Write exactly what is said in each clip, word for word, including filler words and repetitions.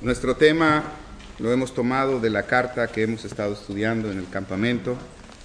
Nuestro tema lo hemos tomado de la carta que hemos estado estudiando en el campamento.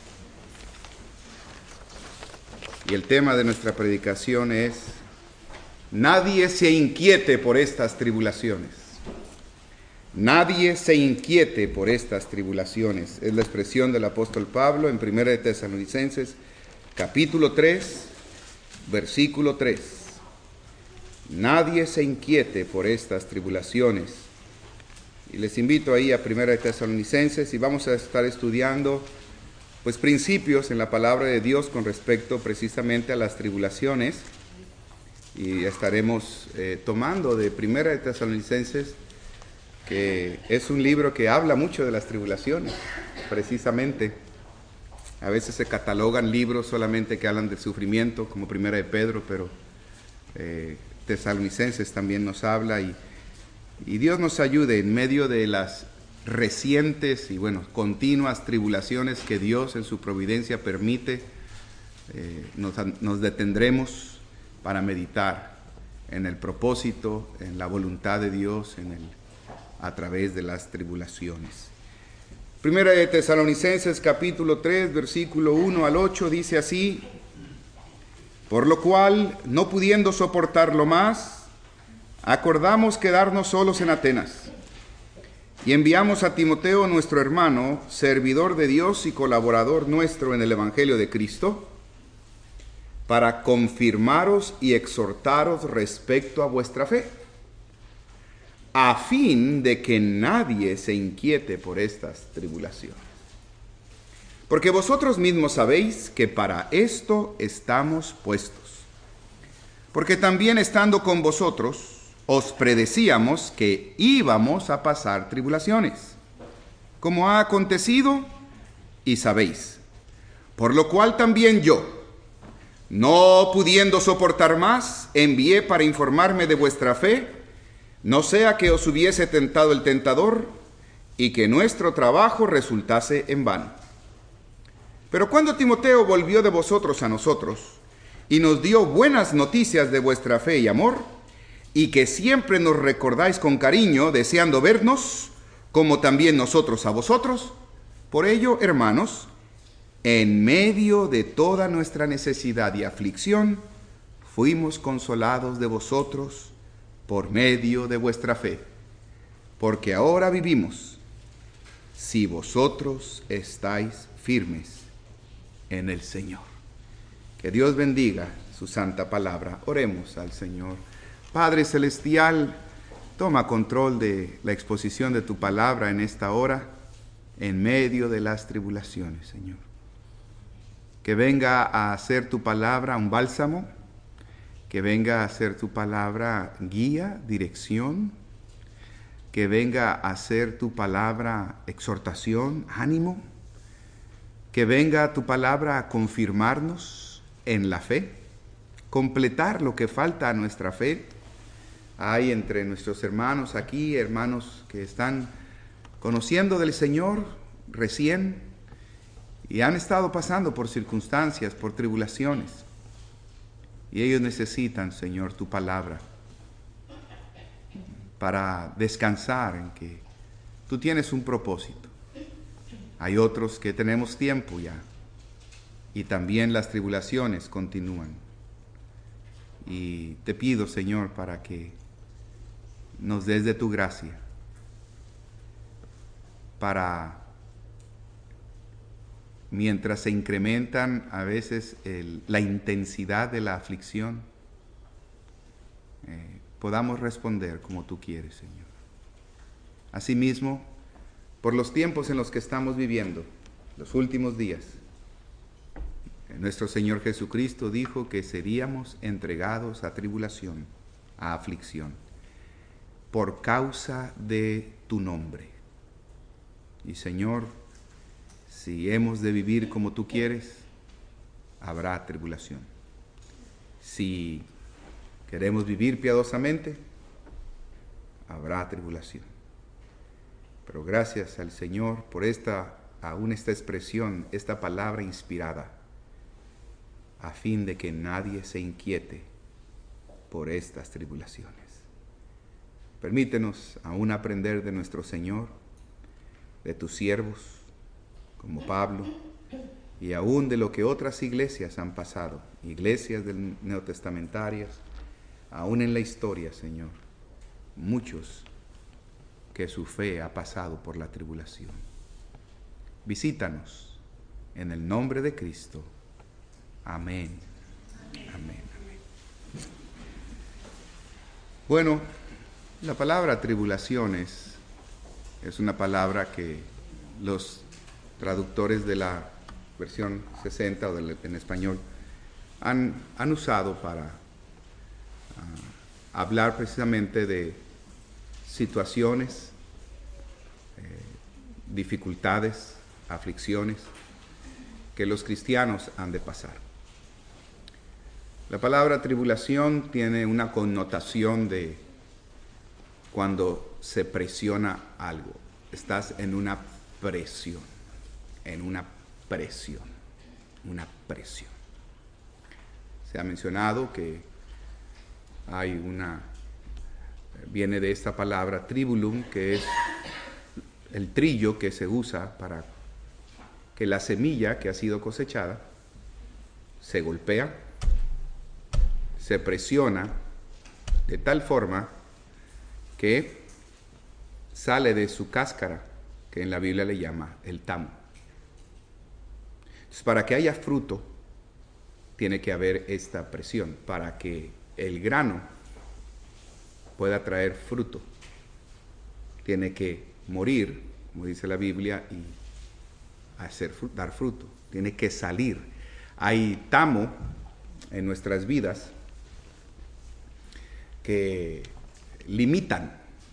Y el tema de nuestra predicación es: nadie se inquiete por estas tribulaciones. Nadie se inquiete por estas tribulaciones. Es la expresión del apóstol Pablo en primera de Tesalonicenses, capítulo tres, versículo tres. Nadie se inquiete por estas tribulaciones. Y les invito ahí a primera de Tesalonicenses y vamos a estar estudiando pues principios en la palabra de Dios con respecto precisamente a las tribulaciones. Y estaremos eh, tomando de primera de Tesalonicenses, que es un libro que habla mucho de las tribulaciones, precisamente. A veces se catalogan libros solamente que hablan del sufrimiento, como primera de Pedro, pero eh, Tesalonicenses también nos habla, y, y Dios nos ayude en medio de las recientes y bueno, continuas tribulaciones que Dios en su providencia permite. eh, nos, nos detendremos para meditar en el propósito, en la voluntad de Dios, en el a través de las tribulaciones. Primera de Tesalonicenses capítulo tres, versículo uno al ocho, dice así: por lo cual, no pudiendo soportarlo más, acordamos quedarnos solos en Atenas, y enviamos a Timoteo, nuestro hermano, servidor de Dios y colaborador nuestro en el Evangelio de Cristo, para confirmaros y exhortaros respecto a vuestra fe, a fin de que nadie se inquiete por estas tribulaciones. Porque vosotros mismos sabéis que para esto estamos puestos. Porque también estando con vosotros, os predecíamos que íbamos a pasar tribulaciones, como ha acontecido, y sabéis. Por lo cual también yo, no pudiendo soportar más, envié para informarme de vuestra fe, no sea que os hubiese tentado el tentador y que nuestro trabajo resultase en vano. Pero cuando Timoteo volvió de vosotros a nosotros y nos dio buenas noticias de vuestra fe y amor, y que siempre nos recordáis con cariño, deseando vernos, como también nosotros a vosotros, por ello, hermanos, en medio de toda nuestra necesidad y aflicción, fuimos consolados de vosotros por medio de vuestra fe, porque ahora vivimos, si vosotros estáis firmes en el Señor. Que Dios bendiga su santa palabra. Oremos al Señor. Padre celestial, toma control de la exposición de tu palabra en esta hora, en medio de las tribulaciones, Señor. Que venga a hacer tu palabra un bálsamo, que venga a ser tu palabra guía, dirección, que venga a ser tu palabra exhortación, ánimo, que venga tu palabra a confirmarnos en la fe, completar lo que falta a nuestra fe. Hay entre nuestros hermanos aquí, hermanos que están conociendo del Señor recién y han estado pasando por circunstancias, por tribulaciones. Y ellos necesitan, Señor, tu palabra para descansar en que tú tienes un propósito. Hay otros que tenemos tiempo ya y también las tribulaciones continúan. Y te pido, Señor, para que nos des de tu gracia para, mientras se incrementan a veces el, la intensidad de la aflicción, eh, podamos responder como tú quieres, Señor. Asimismo, por los tiempos en los que estamos viviendo, los últimos días, nuestro Señor Jesucristo dijo que seríamos entregados a tribulación, a aflicción, por causa de tu nombre. Y Señor, si hemos de vivir como tú quieres, habrá tribulación. Si queremos vivir piadosamente, habrá tribulación. Pero gracias al Señor por esta, aún esta expresión, esta palabra inspirada, a fin de que nadie se inquiete por estas tribulaciones. Permítenos aún aprender de nuestro Señor, de tus siervos, como Pablo, y aún de lo que otras iglesias han pasado, iglesias del neotestamentarias, aún en la historia, Señor, muchos que su fe ha pasado por la tribulación. Visítanos en el nombre de Cristo. Amén. Amén. Amén. Bueno, la palabra tribulaciones es una palabra que los traductores de la versión sesenta o de, en español han, han usado para uh, hablar precisamente de situaciones, eh, dificultades, aflicciones que los cristianos han de pasar. La palabra tribulación tiene una connotación de cuando se presiona algo. Estás en una presión, en una presión, una presión. Se ha mencionado que hay una, viene de esta palabra tribulum, que es el trillo que se usa para que la semilla que ha sido cosechada se golpea, se presiona de tal forma que sale de su cáscara, que en la Biblia le llama el tamo. Entonces, para que haya fruto, tiene que haber esta presión. Para que el grano pueda traer fruto, tiene que morir, como dice la Biblia, y hacer, dar fruto. Tiene que salir. Hay tamo en nuestras vidas que limitan,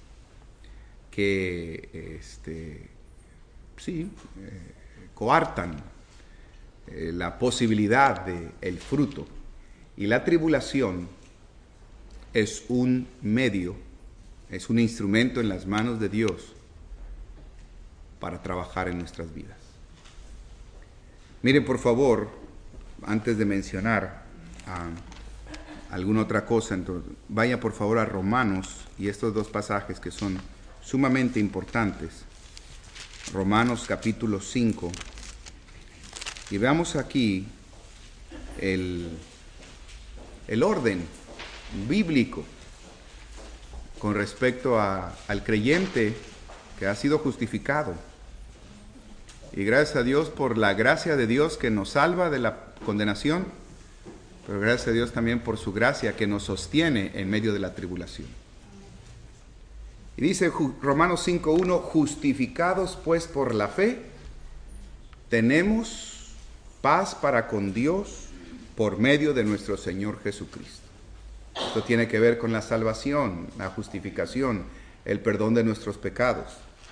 que este, sí, eh, coartan eh, la posibilidad del fruto. Y la tribulación es un medio, es un instrumento en las manos de Dios para trabajar en nuestras vidas. Miren, por favor, antes de mencionar a alguna otra cosa, entonces, vaya por favor a Romanos y estos dos pasajes que son sumamente importantes. Romanos capítulo cinco. Y veamos aquí el, el orden bíblico con respecto a, al creyente que ha sido justificado. Y gracias a Dios por la gracia de Dios que nos salva de la condenación, pero gracias a Dios también por su gracia que nos sostiene en medio de la tribulación. Y dice Romanos cinco uno, justificados pues por la fe, tenemos paz para con Dios por medio de nuestro Señor Jesucristo. Esto tiene que ver con la salvación, la justificación, el perdón de nuestros pecados.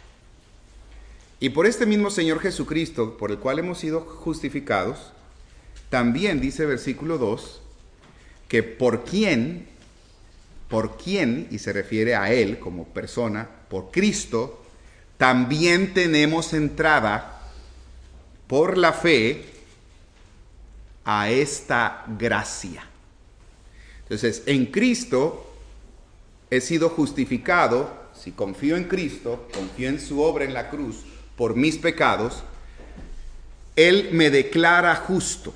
Y por este mismo Señor Jesucristo, por el cual hemos sido justificados, también dice versículo dos, que por quién, por quién, y se refiere a Él como persona, por Cristo, también tenemos entrada por la fe a esta gracia. Entonces, en Cristo he sido justificado, si confío en Cristo, confío en su obra en la cruz por mis pecados, Él me declara justo.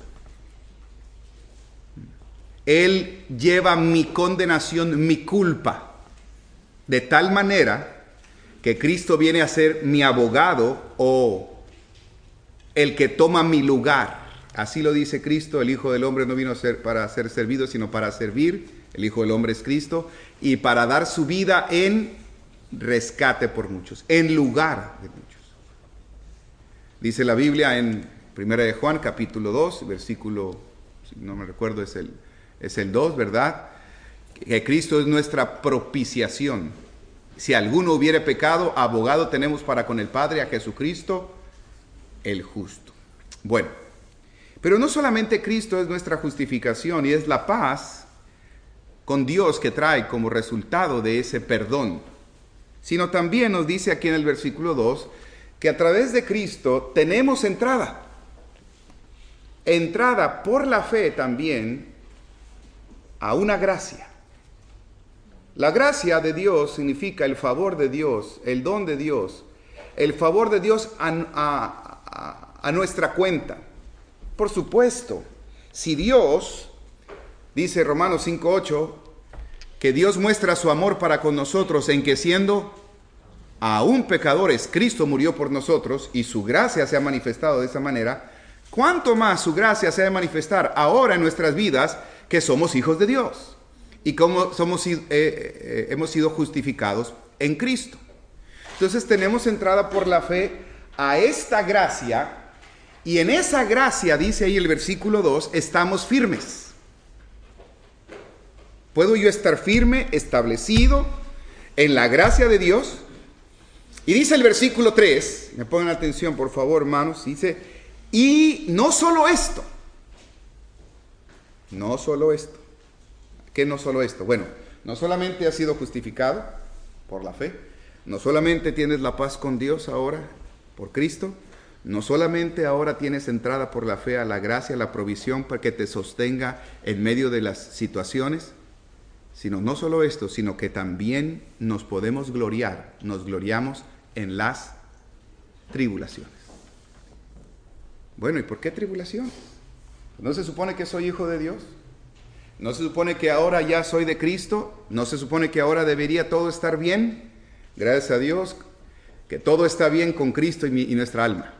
Él lleva mi condenación, mi culpa, de tal manera que Cristo viene a ser mi abogado o el que toma mi lugar. Así lo dice Cristo, el Hijo del Hombre no vino a ser para ser servido, sino para servir. El Hijo del Hombre es Cristo, y para dar su vida en rescate por muchos, en lugar de muchos. Dice la Biblia en Primera de Juan, capítulo dos, versículo, si no me recuerdo, es el, es el dos, ¿verdad? Que Cristo es nuestra propiciación. Si alguno hubiere pecado, abogado tenemos para con el Padre, a Jesucristo, el justo. Bueno, pero no solamente Cristo es nuestra justificación y es la paz con Dios que trae como resultado de ese perdón, sino también nos dice aquí en el versículo dos que a través de Cristo tenemos entrada, entrada por la fe también a una gracia. La gracia de Dios significa el favor de Dios, el don de Dios, el favor de Dios a, a, a, a nuestra cuenta. Por supuesto, si Dios, dice Romanos cinco ocho, que Dios muestra su amor para con nosotros en que siendo aún pecadores, Cristo murió por nosotros y su gracia se ha manifestado de esa manera, ¿cuánto más su gracia se ha de manifestar ahora en nuestras vidas que somos hijos de Dios? Y como somos, eh, eh, hemos sido justificados en Cristo. Entonces tenemos entrada por la fe a esta gracia, y en esa gracia, dice ahí el versículo dos, estamos firmes. ¿Puedo yo estar firme, establecido en la gracia de Dios? Y dice el versículo tres, me pongan atención por favor, hermanos, dice, y no solo esto, no solo esto. ¿Qué no solo esto? Bueno, no solamente has sido justificado por la fe, no solamente tienes la paz con Dios ahora por Cristo, no solamente ahora tienes entrada por la fe a la gracia, a la provisión para que te sostenga en medio de las situaciones, sino no solo esto, sino que también nos podemos gloriar, nos gloriamos en las tribulaciones. Bueno, ¿y por qué tribulaciones? ¿No se supone que soy hijo de Dios? ¿No se supone que ahora ya soy de Cristo? ¿No se supone que ahora debería todo estar bien? Gracias a Dios que todo está bien con Cristo y, mi, y nuestra alma.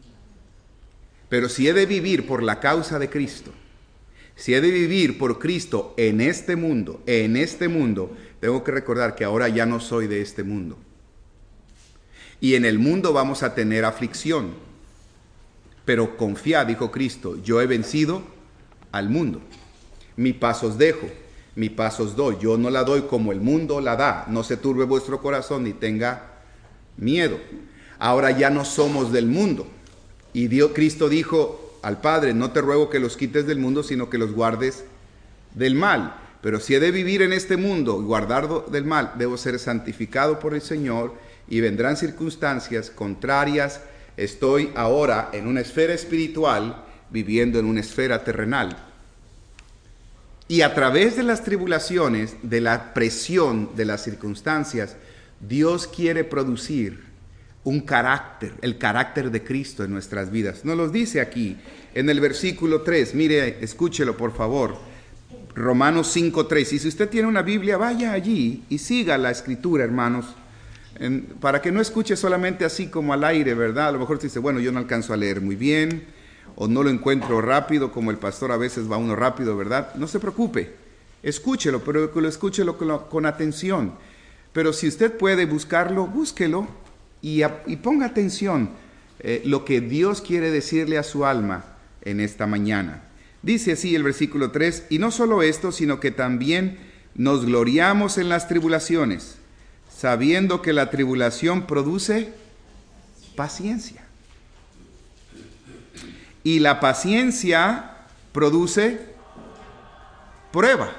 Pero si he de vivir por la causa de Cristo, si he de vivir por Cristo en este mundo, en este mundo, tengo que recordar que ahora ya no soy de este mundo. Y en el mundo vamos a tener aflicción. Pero confiad, dijo Cristo, yo he vencido al mundo. Mi paz os dejo, mi paz os doy. Yo no la doy como el mundo la da. No se turbe vuestro corazón ni tenga miedo. Ahora ya no somos del mundo. Y Dios, Cristo dijo al Padre, no te ruego que los quites del mundo, sino que los guardes del mal. Pero si he de vivir en este mundo y guardar del mal, debo ser santificado por el Señor y vendrán circunstancias contrarias. Estoy ahora en una esfera espiritual viviendo en una esfera terrenal. Y a través de las tribulaciones, de la presión de las circunstancias, Dios quiere producir un carácter, el carácter de Cristo en nuestras vidas. Nos lo dice aquí en el versículo tres. Mire, escúchelo por favor. Romanos cinco tres. Y si usted tiene una Biblia, vaya allí y siga la escritura, hermanos. En, para que no escuche solamente así como al aire, ¿verdad? A lo mejor dice, bueno, yo no alcanzo a leer muy bien, o no lo encuentro rápido, como el pastor a veces va uno rápido, ¿verdad? No se preocupe, escúchelo, pero que lo escúchelo con, con atención. Pero si usted puede buscarlo, búsquelo y, a, y ponga atención eh, lo que Dios quiere decirle a su alma en esta mañana. Dice así el versículo tres, y no solo esto, sino que también nos gloriamos en las tribulaciones, sabiendo que la tribulación produce paciencia. Y la paciencia produce prueba.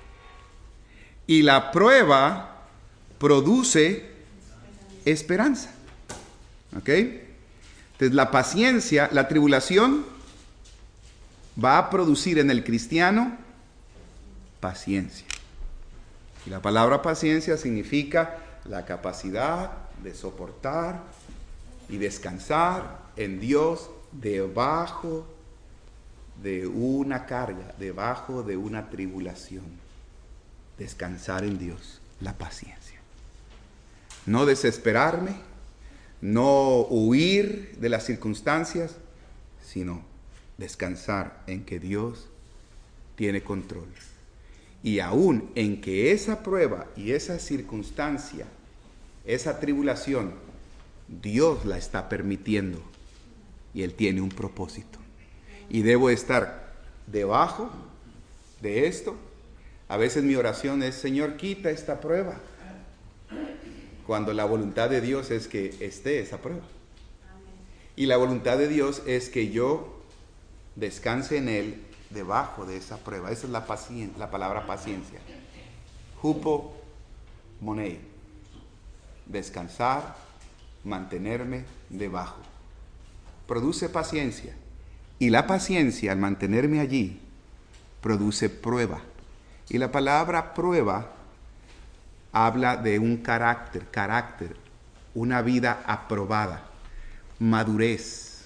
Y la prueba produce esperanza. ¿Ok? Entonces la paciencia, la tribulación va a producir en el cristiano paciencia. Y la palabra paciencia significa la capacidad de soportar y descansar en Dios debajo de una carga, debajo de una tribulación. Descansar en Dios, la paciencia. No desesperarme, no huir de las circunstancias, sino descansar en que Dios tiene control. Y aún en que esa prueba y esa circunstancia, esa tribulación, Dios la está permitiendo y Él tiene un propósito. Y debo estar debajo de esto. A veces mi oración es, Señor, quita esta prueba. Cuando la voluntad de Dios es que esté esa prueba. Y la voluntad de Dios es que yo descanse en Él debajo de esa prueba. Esa es la, pacien- la palabra paciencia. Hupo monei. Descansar, mantenerme debajo. Produce paciencia. Y la paciencia, al mantenerme allí, produce prueba. Y la palabra prueba habla de un carácter, carácter, una vida aprobada, madurez.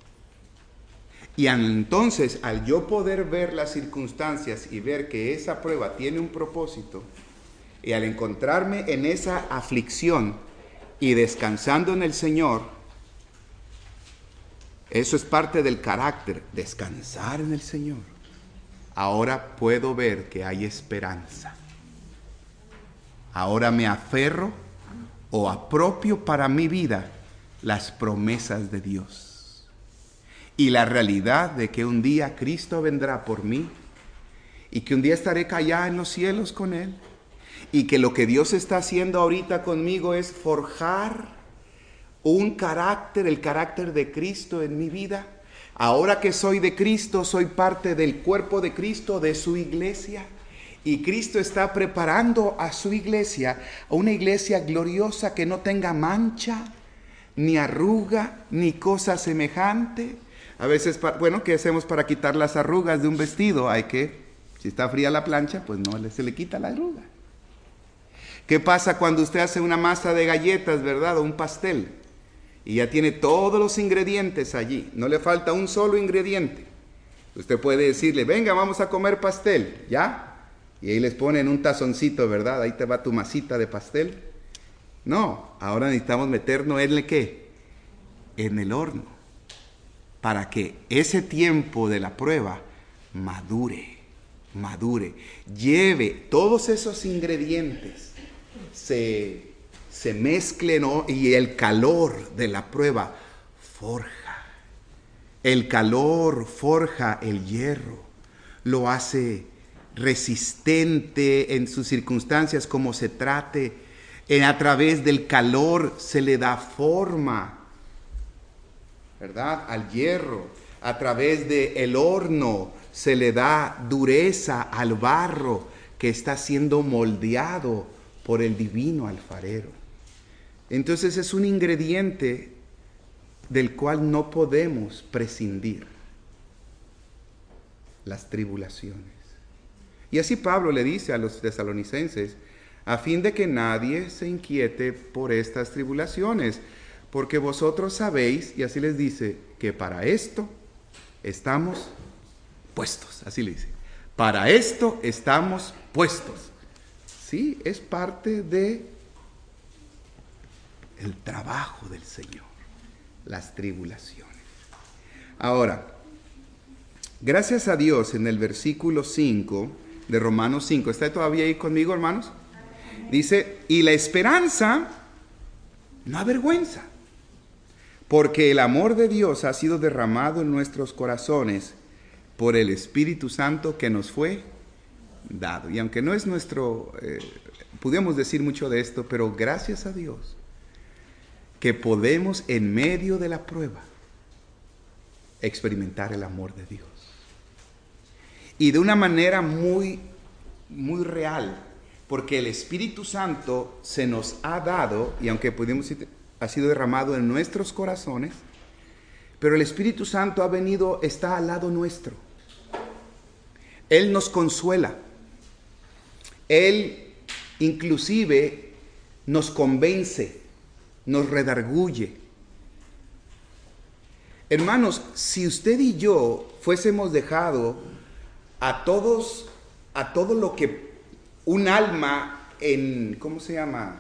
Y entonces, al yo poder ver las circunstancias y ver que esa prueba tiene un propósito, y al encontrarme en esa aflicción y descansando en el Señor, eso es parte del carácter, descansar en el Señor. Ahora puedo ver que hay esperanza. Ahora me aferro o apropio para mi vida las promesas de Dios. Y la realidad de que un día Cristo vendrá por mí y que un día estaré allá en los cielos con Él. Y que lo que Dios está haciendo ahorita conmigo es forjar un carácter, el carácter de Cristo en mi vida. Ahora que soy de Cristo, soy parte del cuerpo de Cristo, de su iglesia. Y Cristo está preparando a su iglesia, a una iglesia gloriosa que no tenga mancha, ni arruga, ni cosa semejante. A veces, bueno, ¿qué hacemos para quitar las arrugas de un vestido? Hay que, si está fría la plancha, pues no se le quita la arruga. ¿Qué pasa cuando usted hace una masa de galletas, verdad? O un pastel. Y ya tiene todos los ingredientes allí. No le falta un solo ingrediente. Usted puede decirle, venga, vamos a comer pastel. ¿Ya? Y ahí les ponen un tazoncito, ¿verdad? Ahí te va tu masita de pastel. No, ahora necesitamos meternos en el ¿qué? En el horno. Para que ese tiempo de la prueba madure, madure. Lleve todos esos ingredientes. Se, se mezclen, ¿no? Y el calor de la prueba forja. El calor forja el hierro, lo hace resistente en sus circunstancias como se trate. En, a través del calor se le da forma, ¿verdad? Al hierro. A través del horno se le da dureza al barro que está siendo moldeado por el divino alfarero. Entonces es un ingrediente del cual no podemos prescindir: las tribulaciones. Y así Pablo le dice a los tesalonicenses, a fin de que nadie se inquiete por estas tribulaciones, porque vosotros sabéis, y así les dice, que para esto estamos puestos. Así le dice, para esto estamos puestos. Sí, es parte de el trabajo del Señor, las tribulaciones. Ahora, gracias a Dios, en el versículo cinco de Romanos cinco, ¿está todavía ahí conmigo, hermanos? Dice, y la esperanza no avergüenza, porque el amor de Dios ha sido derramado en nuestros corazones por el Espíritu Santo que nos fue dado. Y aunque no es nuestro, eh, podemos decir mucho de esto, pero gracias a Dios que podemos en medio de la prueba experimentar el amor de Dios. Y de una manera muy, muy real, porque el Espíritu Santo se nos ha dado, y aunque podemos decir, ha sido derramado en nuestros corazones, pero el Espíritu Santo ha venido, está al lado nuestro. Él nos consuela. Él inclusive nos convence, nos redarguye. Hermanos, si usted y yo fuésemos dejado a todos, a todo lo que un alma en, ¿cómo se llama?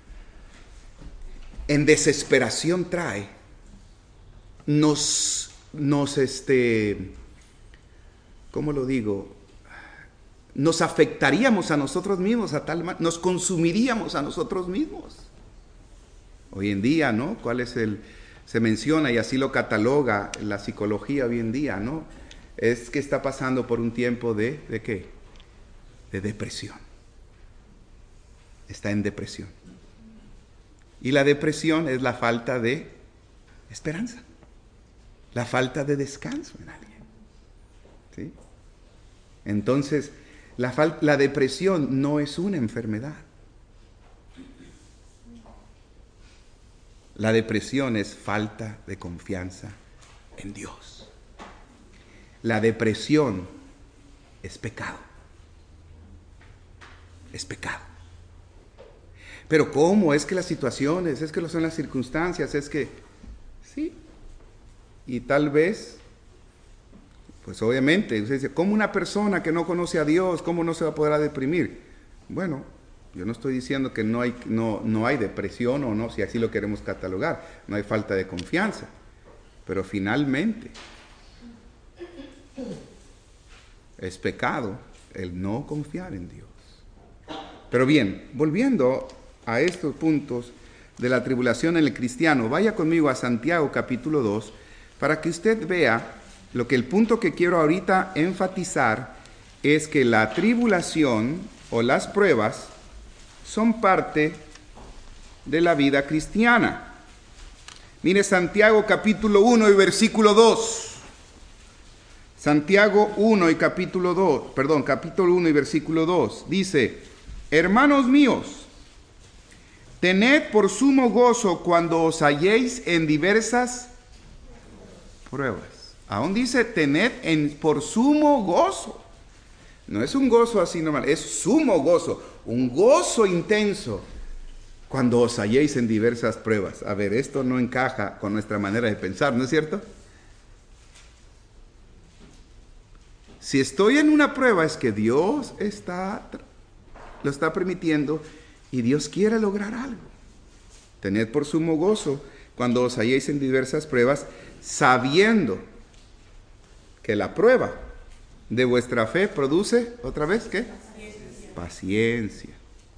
En desesperación trae, nos, nos, este, ¿cómo lo digo? Nos afectaríamos a nosotros mismos, a tal manera, nos consumiríamos a nosotros mismos. Hoy en día, ¿no? ¿Cuál es el, se menciona y así lo cataloga la psicología hoy en día, ¿no? Es que está pasando por un tiempo de, ¿de qué? De depresión. Está en depresión. Y la depresión es la falta de esperanza, la falta de descanso en alguien. ¿Sí? Entonces, la, fal- la depresión no es una enfermedad. La depresión es falta de confianza en Dios. La depresión es pecado. Es pecado. Pero ¿cómo? Es que las situaciones, es que son las circunstancias, es que... Sí. Y tal vez, pues obviamente, usted dice, ¿cómo una persona que no conoce a Dios, cómo no se va a poder deprimir? Bueno, yo no estoy diciendo que no hay, no, no hay depresión o no, si así lo queremos catalogar, no hay falta de confianza. Pero finalmente, es pecado el no confiar en Dios. Pero bien, volviendo a estos puntos de la tribulación en el cristiano, vaya conmigo a Santiago capítulo dos, para que usted vea lo que el punto que quiero ahorita enfatizar es que la tribulación o las pruebas son parte de la vida cristiana. Mire Santiago capítulo uno y versículo dos. Santiago uno y capítulo dos, perdón, capítulo uno y versículo dos. Dice, hermanos míos, tened por sumo gozo cuando os halléis en diversas pruebas. Aún dice, tened en, por sumo gozo. No es un gozo así normal, es sumo gozo, un gozo intenso cuando os halléis en diversas pruebas. A ver, esto no encaja con nuestra manera de pensar, ¿no es cierto? Si estoy en una prueba es que Dios está, lo está permitiendo y Dios quiere lograr algo. Tened por sumo gozo cuando os halléis en diversas pruebas, sabiendo que la prueba de vuestra fe produce, ¿otra vez qué? Paciencia. Paciencia.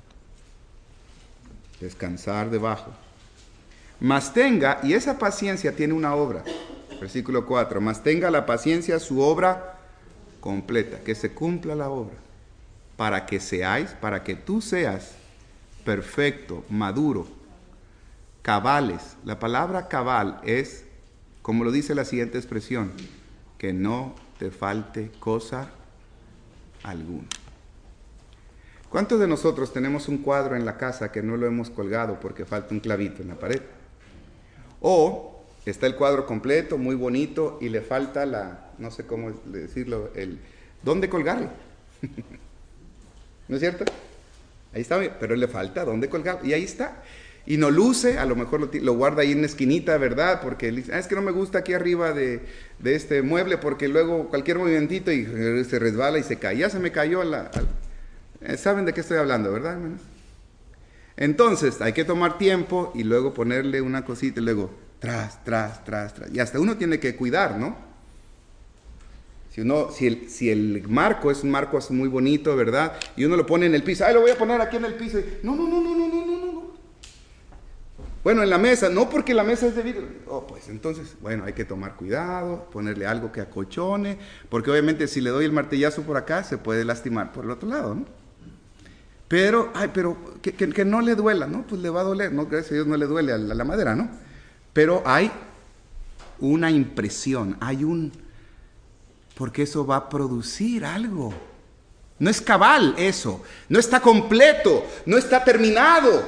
Descansar debajo. Mas tenga, y esa paciencia tiene una obra, versículo cuatro, mas tenga la paciencia su obra completa, que se cumpla la obra, para que seáis, para que tú seas perfecto, maduro, cabales. La palabra cabal es, como lo dice la siguiente expresión, que no te falte cosa alguna. ¿Cuántos de nosotros tenemos un cuadro en la casa que no lo hemos colgado porque falta un clavito en la pared? O está el cuadro completo, muy bonito, y le falta la, no sé cómo decirlo, el dónde colgarlo. ¿No es cierto? Ahí está, pero le falta dónde colgarlo. Y ahí está. Y no luce, a lo mejor lo, lo guarda ahí en una esquinita, ¿verdad? Porque ah, es que no me gusta aquí arriba de, de este mueble porque luego cualquier movimentito y se resbala y se cae. Ya se me cayó la... la ¿saben de qué estoy hablando, verdad, hermanos? Entonces, hay que tomar tiempo y luego ponerle una cosita y luego tras, tras, tras, tras. Y hasta uno tiene que cuidar, ¿no? Si, uno, si, el, si el marco es un marco así muy bonito, ¿verdad? Y uno lo pone en el piso. ¡Ay, lo voy a poner aquí en el piso! Y, no, no, no, no, no, no, no, no. Bueno, en la mesa. No, porque la mesa es de vidrio. Oh, pues entonces, bueno, hay que tomar cuidado, ponerle algo que acolchone, porque obviamente si le doy el martillazo por acá, se puede lastimar por el otro lado, ¿no? Pero, ay, pero que, que, que no le duela, ¿no? Pues le va a doler, ¿no? Gracias a Dios no le duele a la, a la madera, ¿no? Pero hay una impresión, hay un... porque eso va a producir algo. No es cabal eso, no está completo, no está terminado.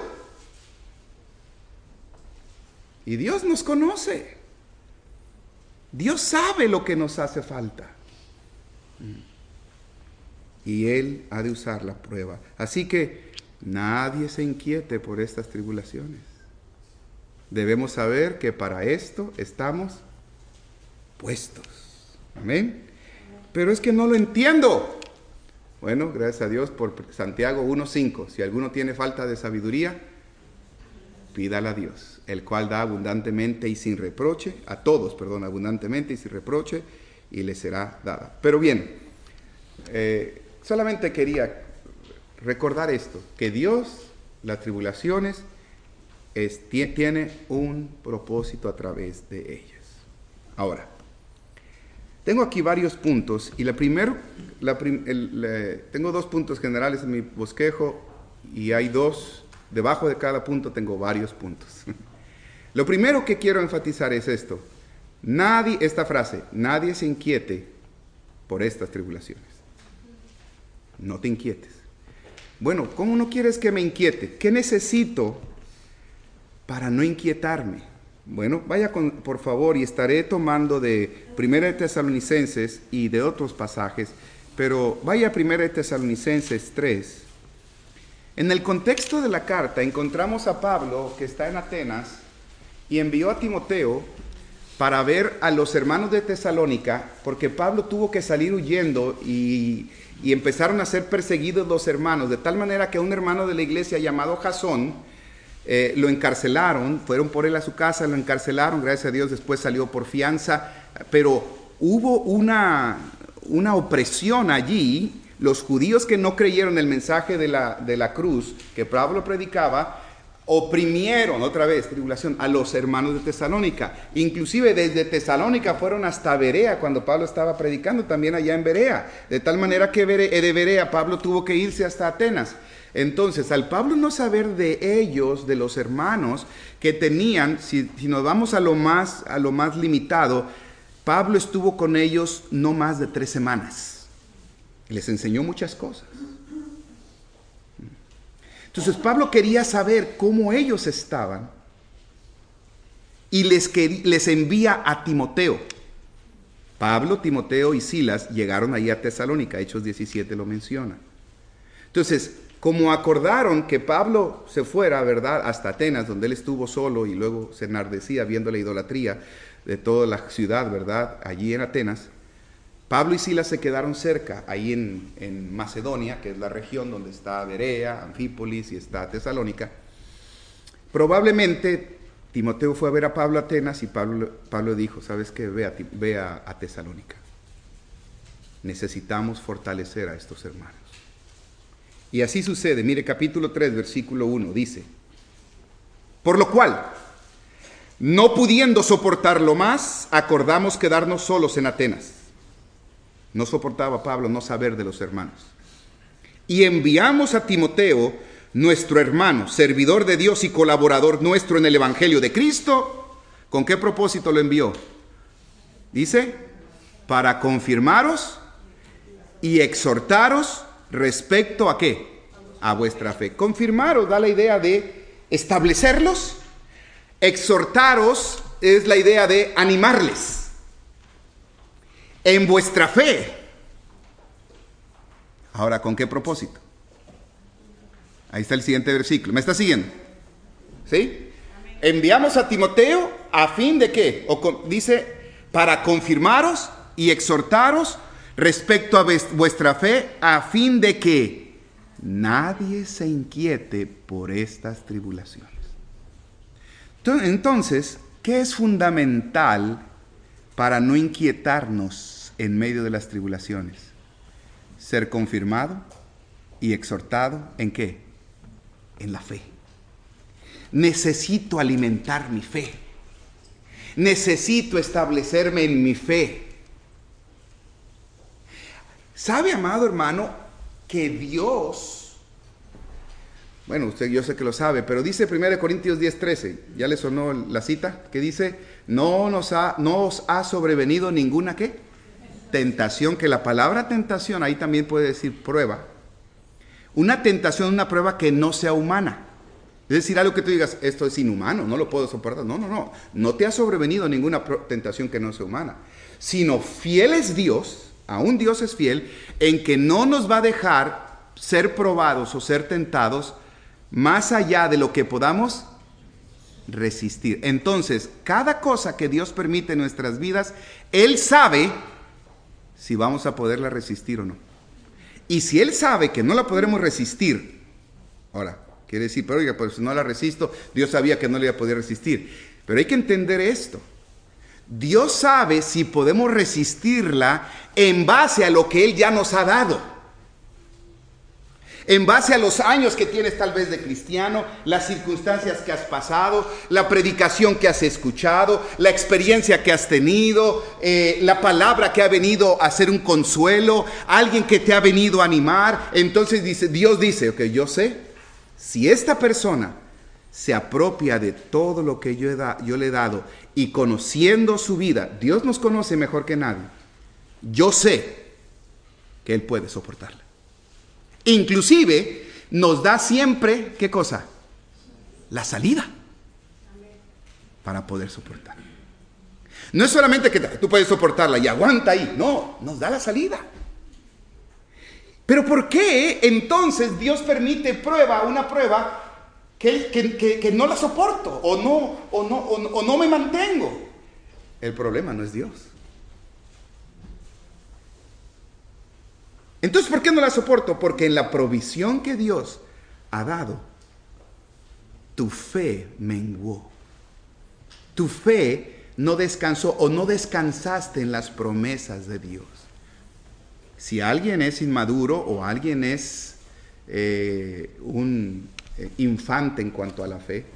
Y Dios nos conoce. Dios sabe lo que nos hace falta. Y Él ha de usar la prueba. Así que nadie se inquiete por estas tribulaciones. Debemos saber que para esto estamos puestos. Amén. Pero es que no lo entiendo. Bueno, gracias a Dios por Santiago uno cinco. Si alguno tiene falta de sabiduría, pídala a Dios, el cual da abundantemente y sin reproche, a todos, perdón, abundantemente y sin reproche, y le será dada. Pero bien, eh, solamente quería recordar esto, que Dios, las tribulaciones, es, tiene un propósito a través de ellas. Ahora, tengo aquí varios puntos, y la primero, la prim, el, la, tengo dos puntos generales en mi bosquejo, y hay dos, debajo de cada punto tengo varios puntos. Lo primero que quiero enfatizar es esto, nadie, esta frase, nadie se inquiete por estas tribulaciones. No te inquietes. Bueno, ¿cómo no quieres que me inquiete? ¿Qué necesito para no inquietarme? Bueno, vaya con, por favor, y estaré tomando de Primera de Tesalonicenses y de otros pasajes, pero vaya a Primera de Tesalonicenses tres En el contexto de la carta encontramos a Pablo que está en Atenas y envió a Timoteo para ver a los hermanos de Tesalónica, porque Pablo tuvo que salir huyendo y, y empezaron a ser perseguidos los hermanos, de tal manera que un hermano de la iglesia llamado Jasón eh, lo encarcelaron, fueron por él a su casa, lo encarcelaron, gracias a Dios después salió por fianza, pero hubo una, una opresión allí. Los judíos que no creyeron el mensaje de la, de la cruz que Pablo predicaba, oprimieron, otra vez, tribulación, a los hermanos de Tesalónica. Inclusive desde Tesalónica fueron hasta Berea cuando Pablo estaba predicando, también allá en Berea. De tal manera que de Berea Pablo tuvo que irse hasta Atenas. Entonces, al Pablo no saber de ellos, de los hermanos que tenían, si, si nos vamos a lo más, a lo más limitado, Pablo estuvo con ellos no más de tres semanas. Les enseñó muchas cosas. Entonces Pablo quería saber cómo ellos estaban y les, les envía a Timoteo. Pablo, Timoteo y Silas llegaron ahí a Tesalónica, Hechos diecisiete lo menciona. Entonces, como acordaron que Pablo se fuera, ¿verdad?, hasta Atenas, donde él estuvo solo y luego se enardecía viendo la idolatría de toda la ciudad, ¿verdad?, allí en Atenas, Pablo y Silas se quedaron cerca, ahí en, en Macedonia, que es la región donde está Berea, Anfípolis y está Tesalónica. Probablemente Timoteo fue a ver a Pablo a Atenas y Pablo, Pablo dijo, ¿sabes qué? Ve, a, ve a, a Tesalónica. Necesitamos fortalecer a estos hermanos. Y así sucede. Mire, capítulo tres, versículo uno, dice, por lo cual, no pudiendo soportarlo más, acordamos quedarnos solos en Atenas. No soportaba Pablo no saber de los hermanos. Y enviamos a Timoteo, nuestro hermano, servidor de Dios y colaborador nuestro en el Evangelio de Cristo. ¿Con qué propósito lo envió? Dice, para confirmaros y exhortaros respecto a qué? A vuestra fe. Confirmaros da la idea de establecerlos. Exhortaros es la idea de animarles. En vuestra fe. Ahora, ¿con qué propósito? Ahí está el siguiente versículo. ¿Me está siguiendo? ¿Sí? Enviamos a Timoteo a fin de qué? O con, dice, para confirmaros y exhortaros respecto a vuestra fe, a fin de que nadie se inquiete por estas tribulaciones. Entonces, ¿qué es fundamental para no inquietarnos en medio de las tribulaciones? Ser confirmado y exhortado ¿en qué? En la fe. Necesito alimentar mi fe. Necesito establecerme en mi fe. ¿Sabe, amado hermano, que Dios, bueno, usted yo sé que lo sabe, pero dice primera Corintios diez, trece, ¿ya le sonó la cita? Que dice, no nos ha, no os ha sobrevenido ninguna ¿qué? Tentación, que la palabra tentación ahí también puede decir prueba. Una tentación, una prueba que no sea humana. Es decir, algo que tú digas, esto es inhumano, no lo puedo soportar. No, no, no. No te ha sobrevenido ninguna tentación que no sea humana. Sino fiel es Dios, aún Dios es fiel, en que no nos va a dejar ser probados o ser tentados más allá de lo que podamos resistir. Entonces, cada cosa que Dios permite en nuestras vidas, Él sabe si vamos a poderla resistir o no. Y si Él sabe que no la podremos resistir, ahora, quiere decir, pero oiga, pues si no la resisto, Dios sabía que no la iba a poder resistir. Pero hay que entender esto. Dios sabe si podemos resistirla en base a lo que Él ya nos ha dado. En base a los años que tienes tal vez de cristiano, las circunstancias que has pasado, la predicación que has escuchado, la experiencia que has tenido, eh, la palabra que ha venido a ser un consuelo, alguien que te ha venido a animar. Entonces dice, Dios dice, ok, yo sé, si esta persona se apropia de todo lo que yo, he da, yo le he dado y conociendo su vida, Dios nos conoce mejor que nadie, yo sé que Él puede soportarla. Inclusive nos da siempre, ¿qué cosa? La salida para poder soportar. No es solamente que tú puedes soportarla y aguanta ahí, no, nos da la salida. Pero ¿por qué entonces Dios permite prueba, una prueba que, que, que, que no la soporto o no, o, no, o, no, o no me mantengo? El problema no es Dios. Entonces, ¿por qué no la soporto? Porque en la provisión que Dios ha dado, tu fe menguó. Tu fe no descansó o no descansaste en las promesas de Dios. Si alguien es inmaduro o alguien es eh, un eh, infante en cuanto a la fe,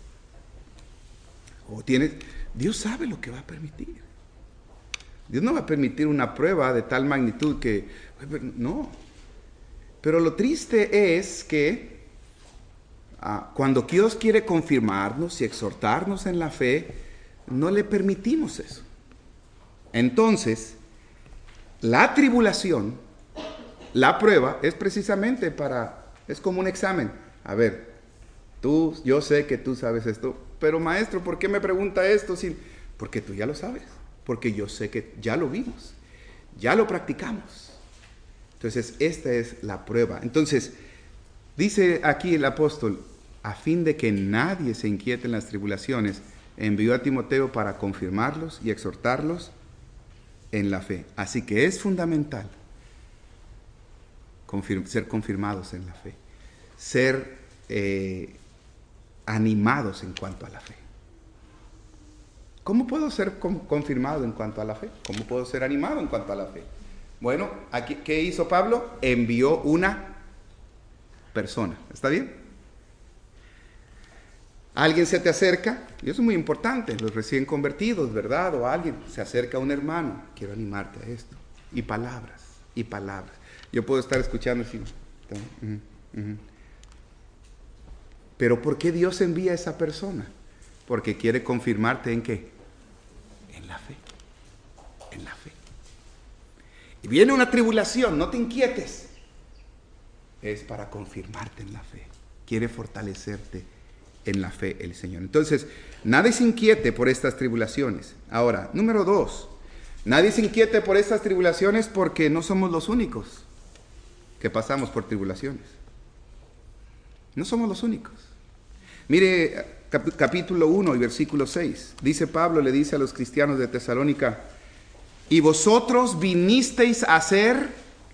o tiene, Dios sabe lo que va a permitir. Dios no va a permitir una prueba de tal magnitud que, no. Pero lo triste es que ah, cuando Dios quiere confirmarnos y exhortarnos en la fe, no le permitimos eso. Entonces, la tribulación, la prueba, es precisamente para, es como un examen. A ver, tú, yo sé que tú sabes esto, pero maestro, ¿por qué me pregunta esto? Sin... Porque tú ya lo sabes, porque yo sé que ya lo vimos, ya lo practicamos. Entonces, esta es la prueba. Entonces, dice aquí el apóstol, a fin de que nadie se inquiete en las tribulaciones, envió a Timoteo para confirmarlos y exhortarlos en la fe. Así que es fundamental confirm- ser confirmados en la fe, ser eh, animados en cuanto a la fe. ¿Cómo puedo ser con- confirmado en cuanto a la fe? ¿Cómo puedo ser animado en cuanto a la fe? Bueno, aquí, ¿qué hizo Pablo? Envió una persona. ¿Está bien? Alguien se te acerca, y eso es muy importante, los recién convertidos, ¿verdad? O alguien se acerca a un hermano, quiero animarte a esto. Y palabras, y palabras. Yo puedo estar escuchando así. Uh-huh, uh-huh. Pero ¿por qué Dios envía a esa persona? Porque quiere confirmarte ¿en qué? En la fe. En la fe. Y viene una tribulación, no te inquietes. Es para confirmarte en la fe. Quiere fortalecerte en la fe el Señor. Entonces, nadie se inquiete por estas tribulaciones. Ahora, número dos, nadie se inquiete por estas tribulaciones porque no somos los únicos que pasamos por tribulaciones. No somos los únicos. Mire, cap- capítulo uno y versículo seis. Dice Pablo, le dice a los cristianos de Tesalónica, y vosotros vinisteis a ser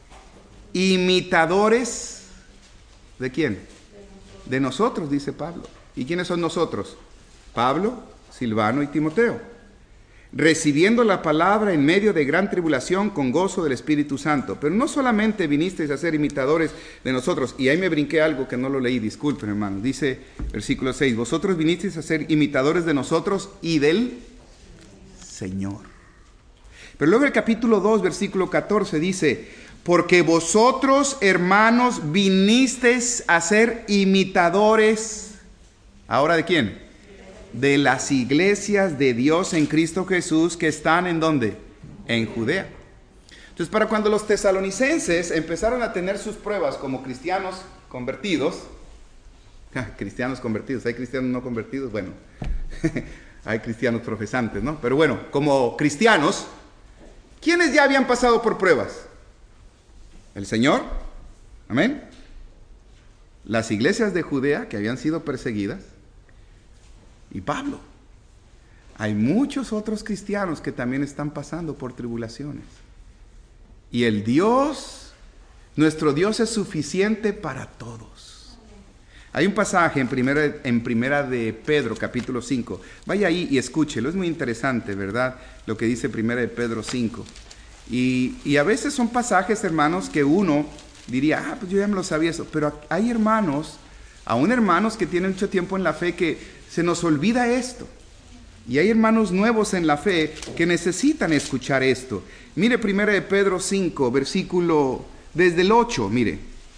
imitadores ¿de quién? De nosotros, dice Pablo. ¿Y quiénes son nosotros? Pablo, Silvano y Timoteo, recibiendo la palabra en medio de gran tribulación con gozo del Espíritu Santo. Pero no solamente vinisteis a ser imitadores de nosotros, y ahí me brinqué algo que no lo leí, disculpen hermanos, dice versículo seis, vosotros vinisteis a ser imitadores de nosotros y del Señor. Pero luego el capítulo dos, versículo catorce dice, porque vosotros hermanos vinisteis a ser imitadores, ¿ahora de quién? De las iglesias de Dios en Cristo Jesús que están ¿en dónde? En Judea. Entonces, para cuando los tesalonicenses empezaron a tener sus pruebas como cristianos convertidos, cristianos convertidos, ¿hay cristianos no convertidos? Bueno, hay cristianos profesantes, ¿no? Pero bueno, como cristianos, ¿quiénes ya habían pasado por pruebas? El Señor, amén. Las iglesias de Judea que habían sido perseguidas, y Pablo. Hay muchos otros cristianos que también están pasando por tribulaciones. Y el Dios, nuestro Dios es suficiente para todos. Hay un pasaje en primera, en primera de Pedro, capítulo cinco. Vaya ahí y escúchelo, es muy interesante, ¿verdad? Lo que dice primera de Pedro cinco. Y, y a veces son pasajes, hermanos, que uno diría, ah, pues yo ya me lo sabía eso. Pero hay hermanos, aún hermanos que tienen mucho tiempo en la fe que se nos olvida esto. Y hay hermanos nuevos en la fe que necesitan escuchar esto. Mire primera de Pedro cinco, versículo desde el ocho, mire.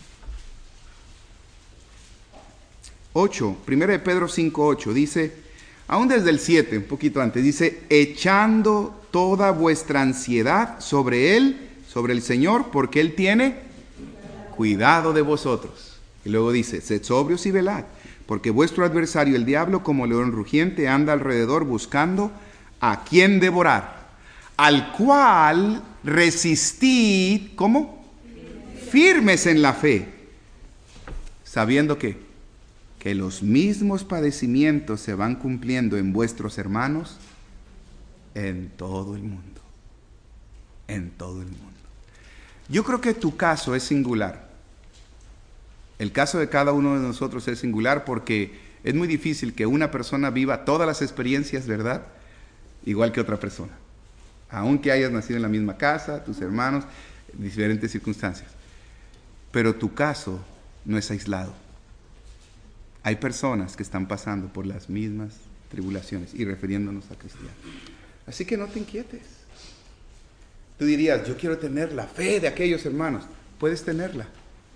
ocho, primera de Pedro cinco, ocho, dice, aún desde el siete, un poquito antes, dice, echando toda vuestra ansiedad sobre Él, sobre el Señor, porque Él tiene cuidado de vosotros. Y luego dice, sed sobrios y velad, porque vuestro adversario, el diablo, como león rugiente, anda alrededor buscando a quien devorar, al cual resistid, ¿cómo? firmes en la fe, sabiendo que, que los mismos padecimientos se van cumpliendo en vuestros hermanos en todo el mundo. En todo el mundo. Yo creo que tu caso es singular. El caso de cada uno de nosotros es singular porque es muy difícil que una persona viva todas las experiencias, ¿verdad?, igual que otra persona. Aunque hayas nacido en la misma casa, tus hermanos, diferentes circunstancias. Pero tu caso no es aislado. Hay personas que están pasando por las mismas tribulaciones, y refiriéndonos a cristianos. Así que no te inquietes. Tú dirías, yo quiero tener la fe de aquellos hermanos. Puedes tenerla.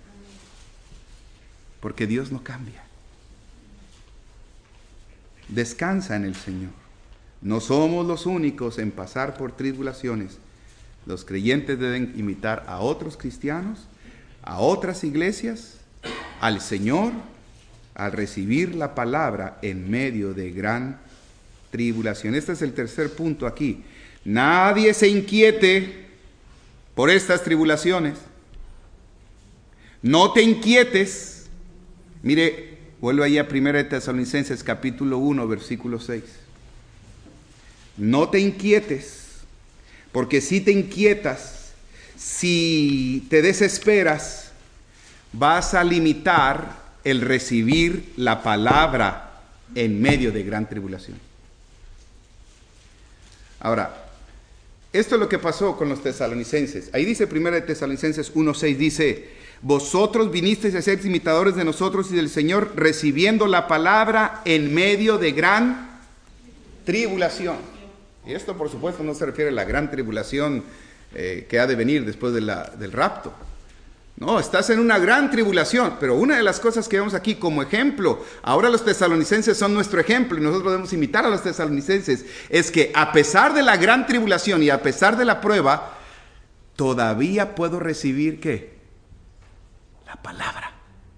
Porque Dios no cambia. Descansa en el Señor. No somos los únicos en pasar por tribulaciones. Los creyentes deben imitar a otros cristianos, a otras iglesias, al Señor, al recibir la palabra en medio de gran tribulación. Este es el tercer punto aquí. Nadie se inquiete por estas tribulaciones. No te inquietes. Mire, vuelvo ahí a primera de Tesalonicenses capítulo uno, versículo seis. No te inquietes, porque si te inquietas, si te desesperas, vas a limitar el recibir la palabra en medio de gran tribulación. Ahora, esto es lo que pasó con los tesalonicenses. Ahí dice primera de Tesalonicenses uno seis, dice, vosotros vinisteis a ser imitadores de nosotros y del Señor, recibiendo la palabra en medio de gran tribulación. Y esto, por supuesto, no se refiere a la gran tribulación eh, que ha de venir después de la, del rapto. No, estás en una gran tribulación, pero una de las cosas que vemos aquí como ejemplo, ahora los tesalonicenses son nuestro ejemplo y nosotros debemos imitar a los tesalonicenses, es que a pesar de la gran tribulación y a pesar de la prueba, todavía puedo recibir, ¿qué? La palabra.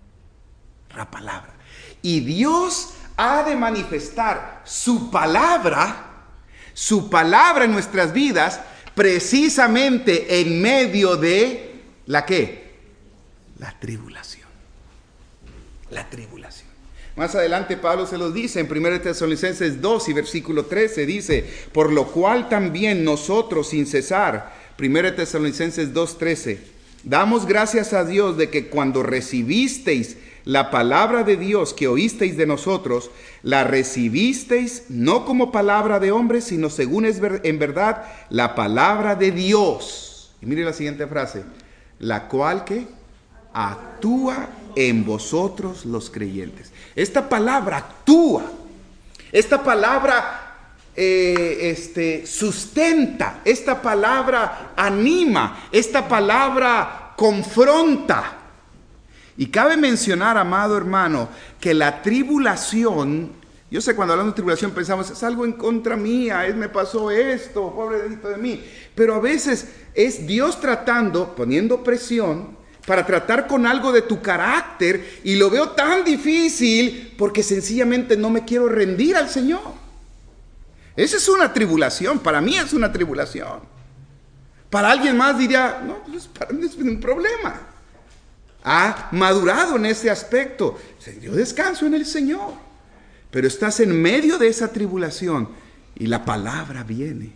La palabra. Y Dios ha de manifestar su palabra, su palabra en nuestras vidas, precisamente en medio de la ¿qué? La tribulación. La tribulación. Más adelante Pablo se los dice en primera de Tesalonicenses dos y versículo trece, dice, por lo cual también nosotros sin cesar, primera de Tesalonicenses dos trece, damos gracias a Dios de que cuando recibisteis la palabra de Dios que oísteis de nosotros, la recibisteis no como palabra de hombres, sino según es ver, en verdad la palabra de Dios. Y mire la siguiente frase, la cual que actúa en vosotros los creyentes. Esta palabra actúa. Esta palabra eh, este, sustenta. Esta palabra anima. Esta palabra confronta. Y cabe mencionar, amado hermano, que la tribulación, yo sé cuando hablamos de tribulación pensamos, es algo en contra mía, es, me pasó esto, pobrecito de mí. Pero a veces es Dios tratando, poniendo presión, para tratar con algo de tu carácter, y lo veo tan difícil porque sencillamente no me quiero rendir al Señor. Esa es una tribulación, para mí es una tribulación. Para alguien más diría, no, pues para mí es un problema. Ha madurado en ese aspecto. Yo descanso en el Señor, pero estás en medio de esa tribulación y la palabra viene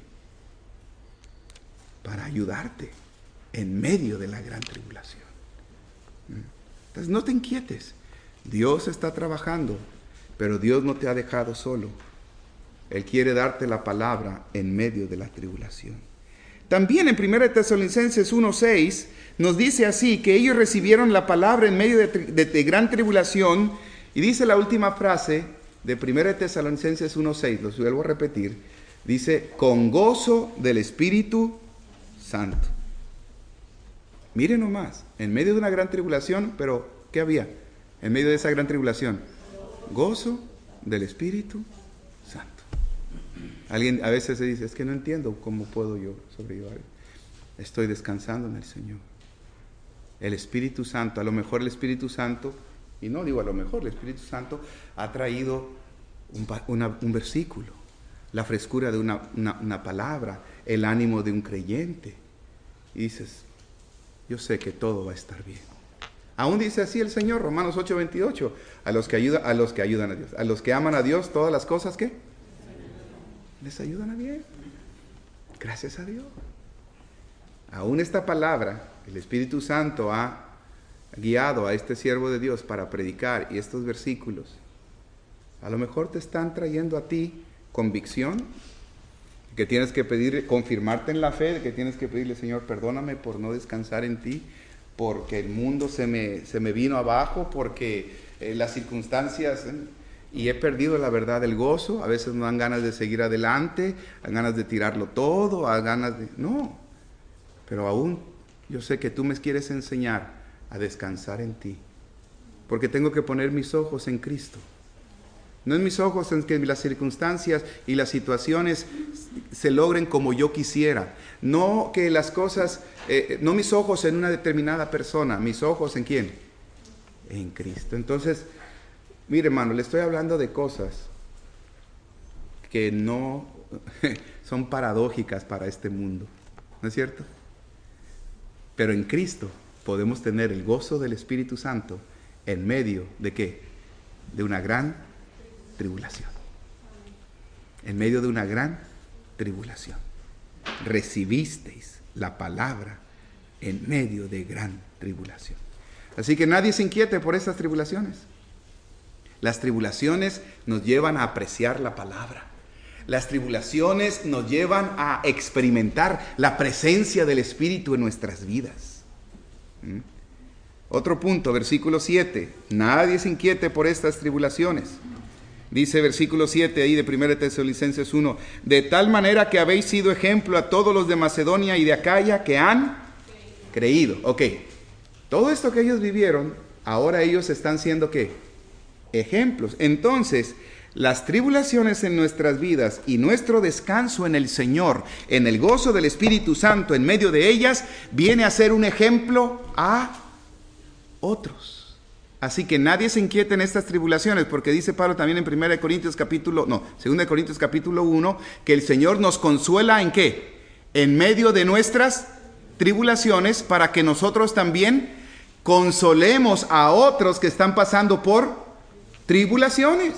para ayudarte en medio de la gran tribulación. Entonces no te inquietes. Dios está trabajando, pero Dios no te ha dejado solo. Él quiere darte la palabra en medio de la tribulación. También en primera de Tesalonicenses uno seis nos dice así, que ellos recibieron la palabra en medio de, de, de gran tribulación, y dice la última frase de primera de Tesalonicenses uno seis, lo vuelvo a repetir, dice, con gozo del Espíritu Santo. Miren nomás, en medio de una gran tribulación, pero ¿qué había? En medio de esa gran tribulación, gozo del Espíritu Santo. Alguien a veces se dice, es que no entiendo cómo puedo yo sobrellevar. Estoy descansando en el Señor. El Espíritu Santo, a lo mejor el Espíritu Santo, y no digo a lo mejor, el Espíritu Santo ha traído un, una, un versículo, la frescura de una, una, una palabra, el ánimo de un creyente. Y dices, yo sé que todo va a estar bien. Aún dice así el Señor, Romanos ocho veintiocho, a los que ayudan, a los que ayudan a Dios, a los que aman a Dios, todas las cosas que les ayudan a bien. Gracias a Dios. Aún esta palabra, el Espíritu Santo ha guiado a este siervo de Dios para predicar, y estos versículos a lo mejor te están trayendo a ti convicción, que tienes que pedir, confirmarte en la fe, que tienes que pedirle, Señor, perdóname por no descansar en ti, porque el mundo se me, se me vino abajo, porque eh, las circunstancias, eh, y he perdido la verdad, el gozo. A veces me dan ganas de seguir adelante, dan ganas de tirarlo todo, dan ganas de... No, pero aún yo sé que tú me quieres enseñar a descansar en ti, porque tengo que poner mis ojos en Cristo. No en mis ojos en que las circunstancias y las situaciones se logren como yo quisiera. No que las cosas, eh, no mis ojos en una determinada persona, mis ojos en quién, en Cristo. Entonces, mire hermano, le estoy hablando de cosas que no son paradójicas para este mundo, ¿no es cierto? Pero en Cristo podemos tener el gozo del Espíritu Santo en medio de ¿qué? De una gran tribulación. En medio de una gran tribulación. Recibisteis la palabra en medio de gran tribulación. Así que nadie se inquiete por estas tribulaciones. Las tribulaciones nos llevan a apreciar la palabra. Las tribulaciones nos llevan a experimentar la presencia del Espíritu en nuestras vidas. ¿Mm? Otro punto, versículo siete. Nadie se inquiete por estas tribulaciones. Dice versículo siete ahí de primera Tesalonicenses uno, de tal manera que habéis sido ejemplo a todos los de Macedonia y de Acaya que han creído. Ok, todo esto que ellos vivieron, ahora ellos están siendo ¿qué? Ejemplos. Entonces, las tribulaciones en nuestras vidas y nuestro descanso en el Señor, en el gozo del Espíritu Santo en medio de ellas, viene a ser un ejemplo a otros. Así que nadie se inquiete en estas tribulaciones, porque dice Pablo también en primera de Corintios capítulo, no, segunda de Corintios capítulo uno, que el Señor nos consuela ¿en qué? En medio de nuestras tribulaciones, para que nosotros también consolemos a otros que están pasando por tribulaciones.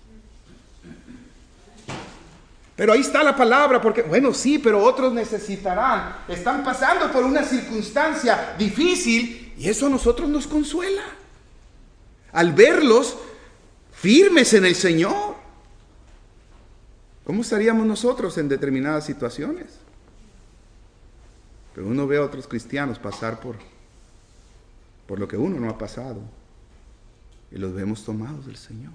Pero ahí está la palabra, porque, bueno, sí, pero otros necesitarán, están pasando por una circunstancia difícil, y eso a nosotros nos consuela. Al verlos firmes en el Señor, ¿cómo estaríamos nosotros en determinadas situaciones? Pero uno ve a otros cristianos pasar por, por lo que uno no ha pasado, y los vemos tomados del Señor.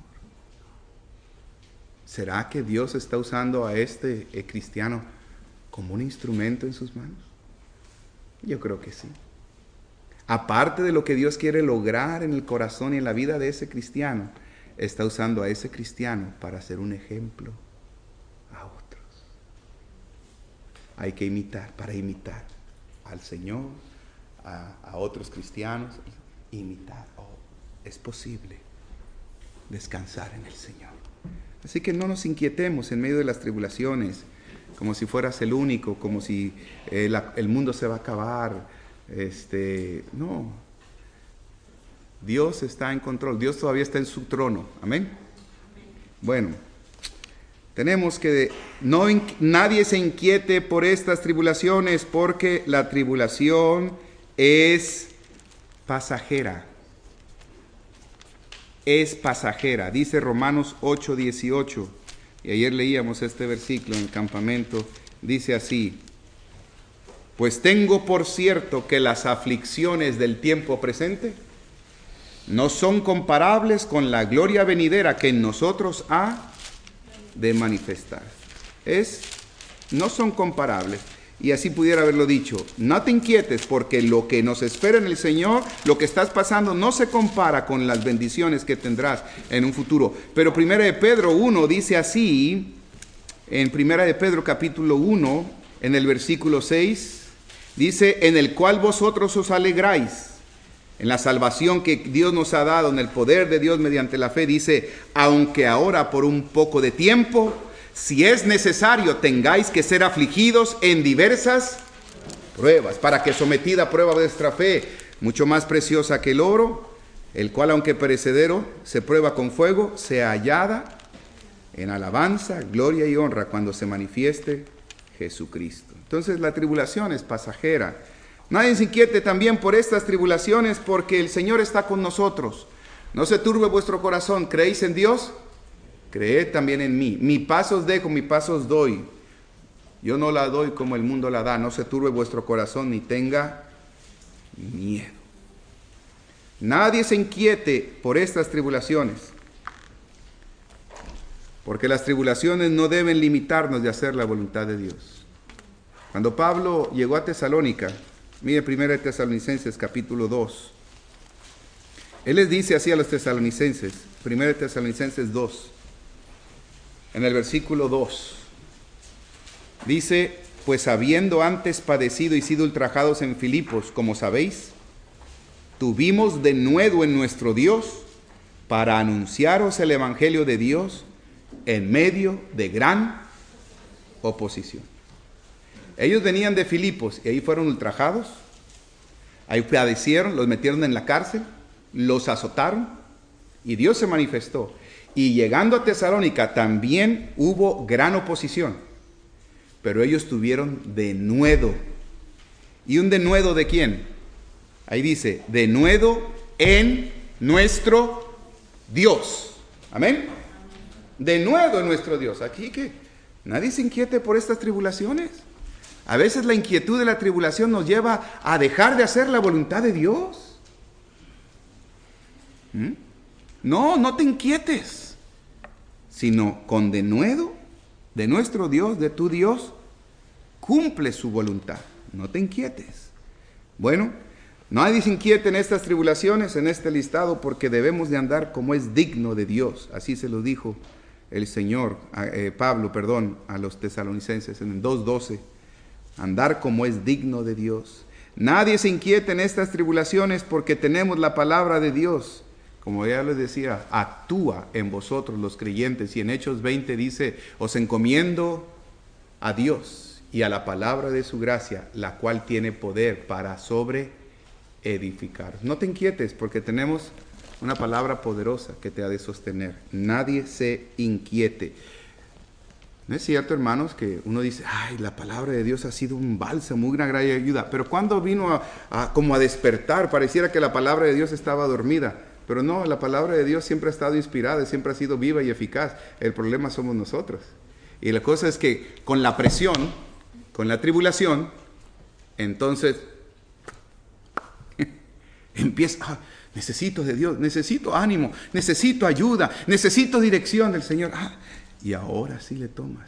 ¿Será que Dios está usando a este eh, cristiano como un instrumento en sus manos? Yo creo que sí. Aparte de lo que Dios quiere lograr en el corazón y en la vida de ese cristiano, está usando a ese cristiano para ser un ejemplo a otros. Hay que imitar, para imitar al Señor, a, a otros cristianos, imitar. Oh, es posible descansar en el Señor. Así que no nos inquietemos en medio de las tribulaciones, como si fueras el único, como si eh, la, el mundo se va a acabar. Este, no, Dios está en control, Dios todavía está en su trono, amén. Bueno, tenemos que no, nadie se inquiete por estas tribulaciones, porque la tribulación es pasajera, es pasajera, dice Romanos ocho dieciocho, y ayer leíamos este versículo en el campamento, dice así: pues tengo por cierto que las aflicciones del tiempo presente no son comparables con la gloria venidera que en nosotros ha de manifestar. Es, no son comparables. Y así pudiera haberlo dicho: no te inquietes, porque lo que nos espera en el Señor, lo que estás pasando, no se compara con las bendiciones que tendrás en un futuro. Pero primera de Pedro uno dice así, en primera de Pedro capítulo uno, en el versículo seis, dice: en el cual vosotros os alegráis, en la salvación que Dios nos ha dado, en el poder de Dios mediante la fe. Dice: aunque ahora por un poco de tiempo, si es necesario, tengáis que ser afligidos en diversas pruebas, para que sometida a prueba vuestra fe, mucho más preciosa que el oro, el cual aunque perecedero se prueba con fuego, sea hallada en alabanza, gloria y honra cuando se manifieste Jesucristo. Entonces la tribulación es pasajera. Nadie se inquiete también por estas tribulaciones, porque el Señor está con nosotros. No se turbe vuestro corazón. ¿Creéis en Dios? Creed también en mí. Mi paz os dejo, mi paz os doy. Yo no la doy como el mundo la da. No se turbe vuestro corazón ni tenga miedo. Nadie se inquiete por estas tribulaciones, porque las tribulaciones no deben limitarnos de hacer la voluntad de Dios. Cuando Pablo llegó a Tesalónica, mire primera de Tesalonicenses capítulo dos. Él les dice así a los tesalonicenses, primera de Tesalonicenses dos, en el versículo dos. Dice, pues habiendo antes padecido y sido ultrajados en Filipos, como sabéis, tuvimos denuedo en nuestro Dios para anunciaros el evangelio de Dios en medio de gran oposición. Ellos venían de Filipos y ahí fueron ultrajados, ahí padecieron, los metieron en la cárcel, los azotaron y Dios se manifestó. Y llegando a Tesalónica también hubo gran oposición, pero ellos tuvieron denuedo. ¿Y un denuedo de quién? Ahí dice, denuedo en nuestro Dios. Amén. Denuedo en nuestro Dios. Aquí que nadie se inquiete por estas tribulaciones. A veces la inquietud de la tribulación nos lleva a dejar de hacer la voluntad de Dios. ¿Mm? No, no te inquietes, sino con denuedo de nuestro Dios, de tu Dios, cumple su voluntad. No te inquietes. Bueno, nadie se inquiete en estas tribulaciones, en este listado, porque debemos de andar como es digno de Dios. Así se lo dijo el Señor, eh, Pablo, perdón, a los tesalonicenses en el dos doce. Andar como es digno de Dios. Nadie se inquiete en estas tribulaciones porque tenemos la palabra de Dios. Como ya les decía, actúa en vosotros los creyentes. Y en Hechos veinte dice, os encomiendo a Dios y a la palabra de su gracia, la cual tiene poder para sobre edificar. No te inquietes porque tenemos una palabra poderosa que te ha de sostener. Nadie se inquiete. ¿No es cierto, hermanos, que uno dice, ay, la palabra de Dios ha sido un bálsamo, una gran ayuda? Pero cuando vino a, a, como a despertar, pareciera que la palabra de Dios estaba dormida. Pero no, la palabra de Dios siempre ha estado inspirada, siempre ha sido viva y eficaz. El problema somos nosotros. Y la cosa es que con la presión, con la tribulación, entonces empieza, ah, necesito de Dios, necesito ánimo, necesito ayuda, necesito dirección del Señor. Ah, y ahora sí le tomas.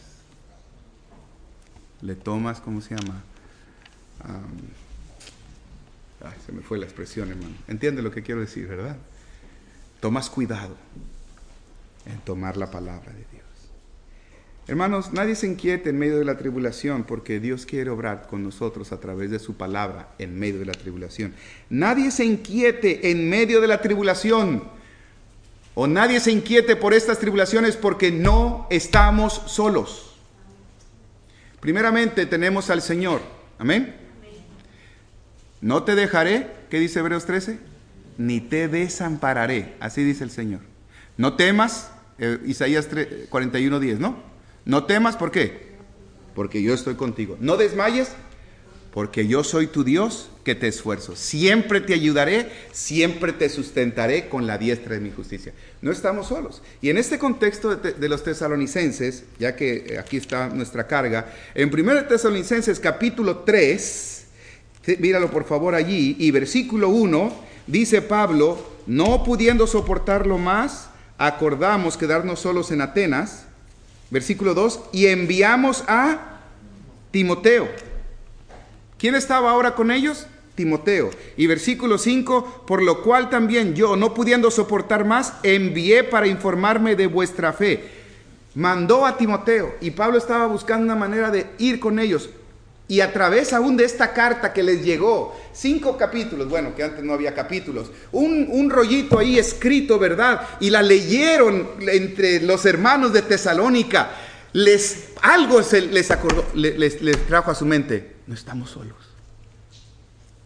Le tomas, ¿cómo se llama? Um, ay, se me fue la expresión, hermano. Entiende lo que quiero decir, ¿verdad? Tomas cuidado en tomar la palabra de Dios. Hermanos, nadie se inquiete en medio de la tribulación, porque Dios quiere obrar con nosotros a través de su palabra en medio de la tribulación. Nadie se inquiete en medio de la tribulación. O nadie se inquiete por estas tribulaciones porque no estamos solos. Primeramente tenemos al Señor. Amén. No te dejaré, ¿qué dice Hebreos trece? Ni te desampararé. Así dice el Señor. No temas, eh, Isaías cuarenta y uno diez, ¿no? No temas, ¿por qué? Porque yo estoy contigo. No desmayes, porque yo soy tu Dios que te esfuerzo. Siempre te ayudaré, siempre te sustentaré con la diestra de mi justicia. No estamos solos. Y en este contexto de, de los tesalonicenses, ya que aquí está nuestra carga, en primera Tesalonicenses capítulo tres, míralo por favor allí, y versículo uno, dice Pablo, no pudiendo soportarlo más, acordamos quedarnos solos en Atenas. Versículo dos, y enviamos a Timoteo. ¿Quién estaba ahora con ellos? Timoteo. Y versículo cinco, por lo cual también yo, no pudiendo soportar más, envié para informarme de vuestra fe. Mandó a Timoteo, y Pablo estaba buscando una manera de ir con ellos. Y a través aún de esta carta que les llegó, cinco capítulos, bueno, que antes no había capítulos, un, un rollito ahí escrito, ¿verdad? Y la leyeron entre los hermanos de Tesalónica. Les, algo se les acordó, les, les trajo a su mente, no estamos solos.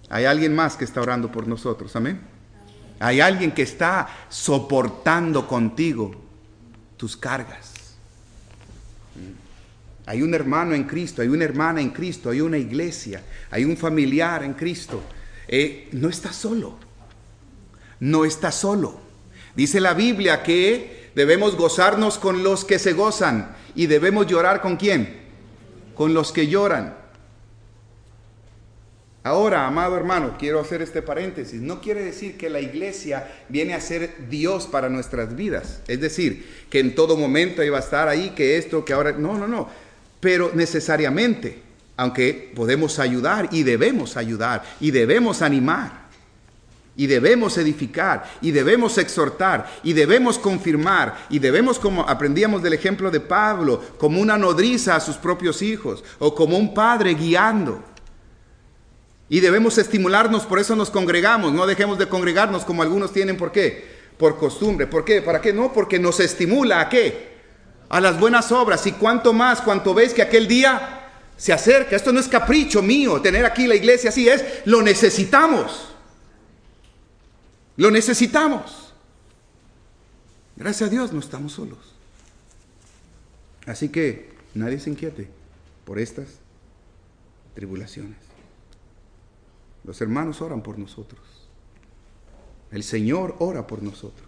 Hay alguien más que está orando por nosotros, amén. Hay alguien que está soportando contigo tus cargas. Hay un hermano en Cristo, hay una hermana en Cristo, hay una iglesia, hay un familiar en Cristo. Eh, no estás solo, no estás solo. Dice la Biblia que debemos gozarnos con los que se gozan y debemos llorar ¿con quién? Con los que lloran. Ahora, amado hermano, quiero hacer este paréntesis. No quiere decir que la iglesia viene a ser Dios para nuestras vidas. Es decir, que en todo momento iba a estar ahí, que esto, que ahora... No, no, no. Pero necesariamente, aunque podemos ayudar y debemos ayudar y debemos animar y debemos edificar y debemos exhortar y debemos confirmar y debemos, como aprendíamos del ejemplo de Pablo, como una nodriza a sus propios hijos o como un padre guiando. Y debemos estimularnos, por eso nos congregamos, no dejemos de congregarnos como algunos tienen. ¿Por qué? Por costumbre. ¿Por qué? ¿Para qué? No, porque nos estimula ¿a qué? A las buenas obras. Y cuanto más, cuanto veis que aquel día se acerca. Esto no es capricho mío, tener aquí la iglesia así es, lo necesitamos. Lo necesitamos. Gracias a Dios no estamos solos. Así que nadie se inquiete por estas tribulaciones. Los hermanos oran por nosotros. El Señor ora por nosotros.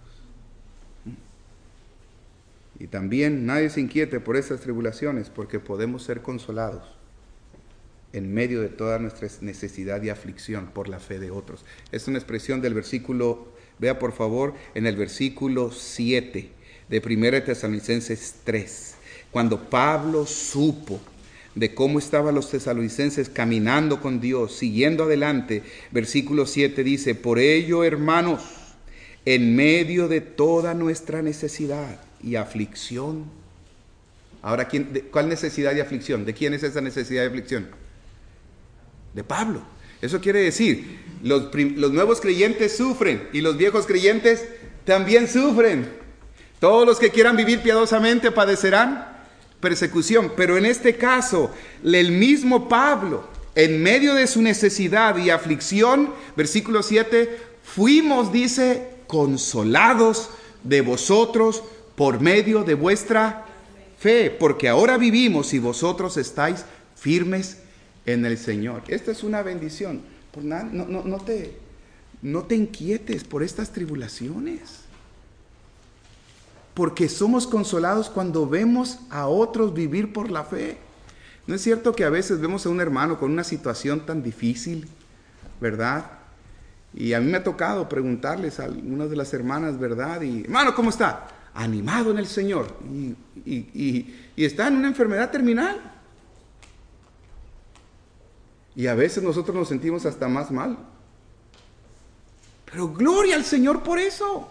Y también nadie se inquiete por estas tribulaciones, porque podemos ser consolados en medio de toda nuestra necesidad y aflicción por la fe de otros. Es una expresión del versículo, vea por favor, en el versículo siete de primera de Tesalonicenses tres. Cuando Pablo supo de cómo estaban los tesalonicenses caminando con Dios, siguiendo adelante, versículo siete dice: por ello, hermanos, en medio de toda nuestra necesidad y aflicción. Ahora, ¿quién, de, ¿cuál necesidad y aflicción? ¿De quién es esa necesidad y aflicción? De Pablo. Eso quiere decir, los, los nuevos creyentes sufren y los viejos creyentes también sufren. Todos los que quieran vivir piadosamente padecerán persecución, pero en este caso, el mismo Pablo, en medio de su necesidad y aflicción, versículo siete, fuimos, dice, consolados de vosotros por medio de vuestra fe, porque ahora vivimos y vosotros estáis firmes en el Señor. Esta es una bendición. Por nada, no, no, no, te, no te inquietes por estas tribulaciones, porque somos consolados cuando vemos a otros vivir por la fe. ¿No es cierto que a veces vemos a un hermano con una situación tan difícil, verdad? Y a mí me ha tocado preguntarles a algunas de las hermanas, ¿verdad? Y, hermano, ¿cómo está? Animado en el Señor. Y, y, y, y está en una enfermedad terminal. Y a veces nosotros nos sentimos hasta más mal. Pero gloria al Señor por eso.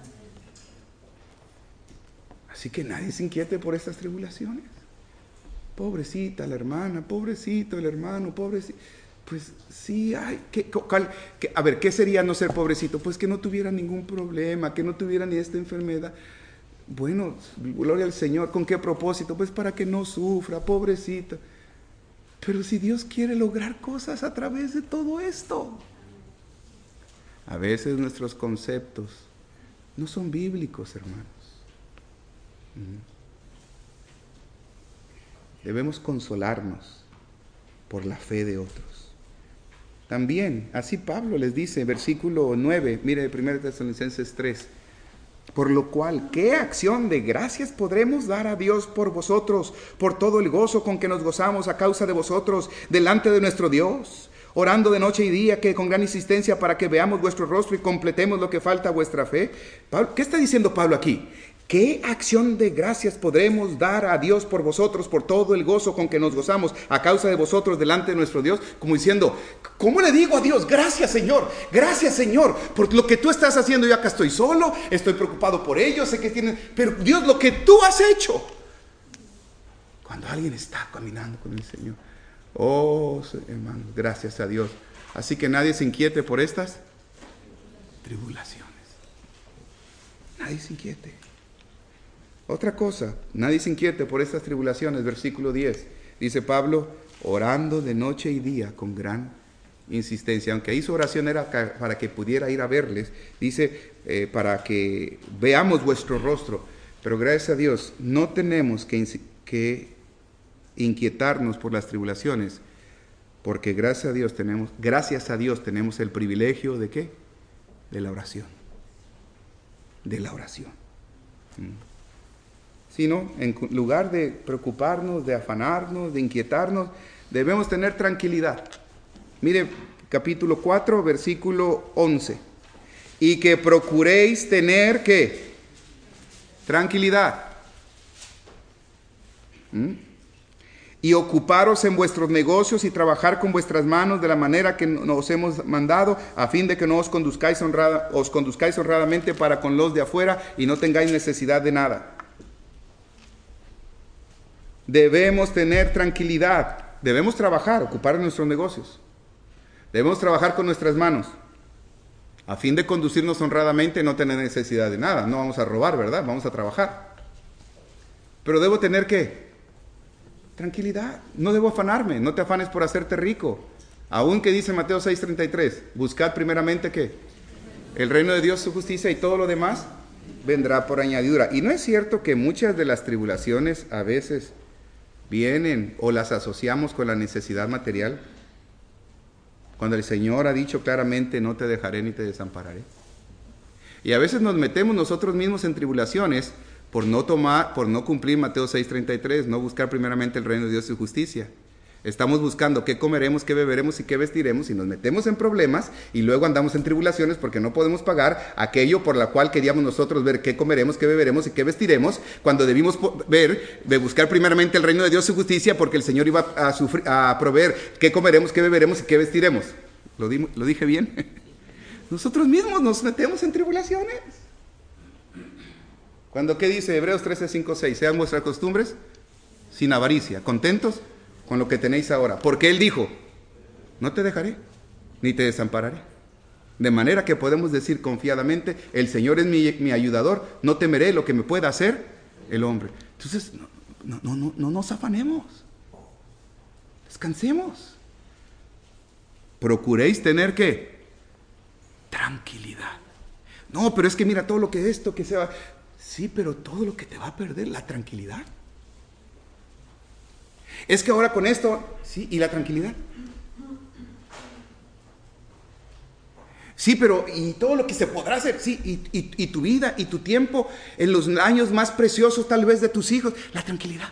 Así que nadie se inquiete por estas tribulaciones. Pobrecita la hermana, pobrecito el hermano, pobrecito. Pues sí, ay, ¿qué, cuál, qué, a ver, ¿qué sería no ser pobrecito? Pues que no tuviera ningún problema, que no tuviera ni esta enfermedad. Bueno, gloria al Señor. ¿Con qué propósito? Pues para que no sufra, pobrecita. Pero si Dios quiere lograr cosas a través de todo esto. A veces nuestros conceptos no son bíblicos, hermanos. Debemos consolarnos por la fe de otros. También, así Pablo les dice, versículo nueve, mire, primera Tesalonicenses tres, por lo cual, ¿qué acción de gracias podremos dar a Dios por vosotros, por todo el gozo con que nos gozamos a causa de vosotros delante de nuestro Dios, orando de noche y día, que con gran insistencia para que veamos vuestro rostro y completemos lo que falta a vuestra fe? Pablo, ¿qué está diciendo Pablo aquí? ¿Qué acción de gracias podremos dar a Dios por vosotros, por todo el gozo con que nos gozamos a causa de vosotros delante de nuestro Dios? Como diciendo, ¿cómo le digo a Dios? Gracias, Señor, gracias, Señor, por lo que tú estás haciendo. Yo acá estoy solo, estoy preocupado por ellos, sé que tienen, pero Dios, lo que tú has hecho. Cuando alguien está caminando con el Señor, oh, hermanos, gracias a Dios. Así que nadie se inquiete por estas tribulaciones. Nadie se inquiete. Otra cosa, nadie se inquiete por estas tribulaciones. Versículo diez, dice Pablo, orando de noche y día con gran insistencia, aunque ahí su oración era para que pudiera ir a verles, dice, eh, para que veamos vuestro rostro, pero gracias a Dios no tenemos que, que inquietarnos por las tribulaciones, porque gracias a Dios tenemos, gracias a Dios tenemos el privilegio de ¿qué? De la oración, de la oración. Sino, en lugar de preocuparnos, de afanarnos, de inquietarnos, debemos tener tranquilidad. Mire, capítulo cuatro, versículo once. Y que procuréis tener, ¿qué? Tranquilidad. ¿Mm? Y ocuparos en vuestros negocios y trabajar con vuestras manos de la manera que nos hemos mandado, a fin de que no os conduzcáis, honrada, os conduzcáis honradamente para con los de afuera y no tengáis necesidad de nada. Debemos tener tranquilidad, debemos trabajar, ocupar en nuestros negocios. Debemos trabajar con nuestras manos, a fin de conducirnos honradamente y no tener necesidad de nada. No vamos a robar, ¿verdad? Vamos a trabajar. Pero debo tener, ¿qué? Tranquilidad. No debo afanarme. No te afanes por hacerte rico. Aún que dice Mateo seis treinta y tres, buscad primeramente, ¿qué? El reino de Dios, su justicia, y todo lo demás vendrá por añadidura. Y no es cierto que muchas de las tribulaciones a veces vienen o las asociamos con la necesidad material, cuando el Señor ha dicho claramente, no te dejaré ni te desampararé. Y a veces nos metemos nosotros mismos en tribulaciones por no tomar, por no cumplir Mateo seis treinta y tres, no buscar primeramente el reino de Dios y su justicia. Estamos buscando qué comeremos, qué beberemos y qué vestiremos, y nos metemos en problemas y luego andamos en tribulaciones porque no podemos pagar aquello por la cual queríamos nosotros ver qué comeremos, qué beberemos y qué vestiremos, cuando debimos ver, de buscar primeramente el reino de Dios y su justicia, porque el Señor iba a, sufrir, a proveer qué comeremos, qué beberemos y qué vestiremos. ¿Lo, di, ¿Lo dije bien? Nosotros mismos nos metemos en tribulaciones. Cuando, ¿qué dice Hebreos trece, cinco, seis? Sean vuestras costumbres sin avaricia, contentos con lo que tenéis ahora. Porque Él dijo, no te dejaré, ni te desampararé. De manera que podemos decir confiadamente, el Señor es mi, mi ayudador, no temeré lo que me pueda hacer el hombre. Entonces, no, no, no, no, no nos afanemos. Descansemos. Procuréis tener, ¿qué? Tranquilidad. No, pero es que mira todo lo que esto, que se va... Sí, pero todo lo que te va a perder, la tranquilidad. Es que ahora con esto, sí, ¿y la tranquilidad? Sí, pero ¿y todo lo que se podrá hacer? Sí, y, y, y tu vida y tu tiempo en los años más preciosos tal vez de tus hijos, la tranquilidad.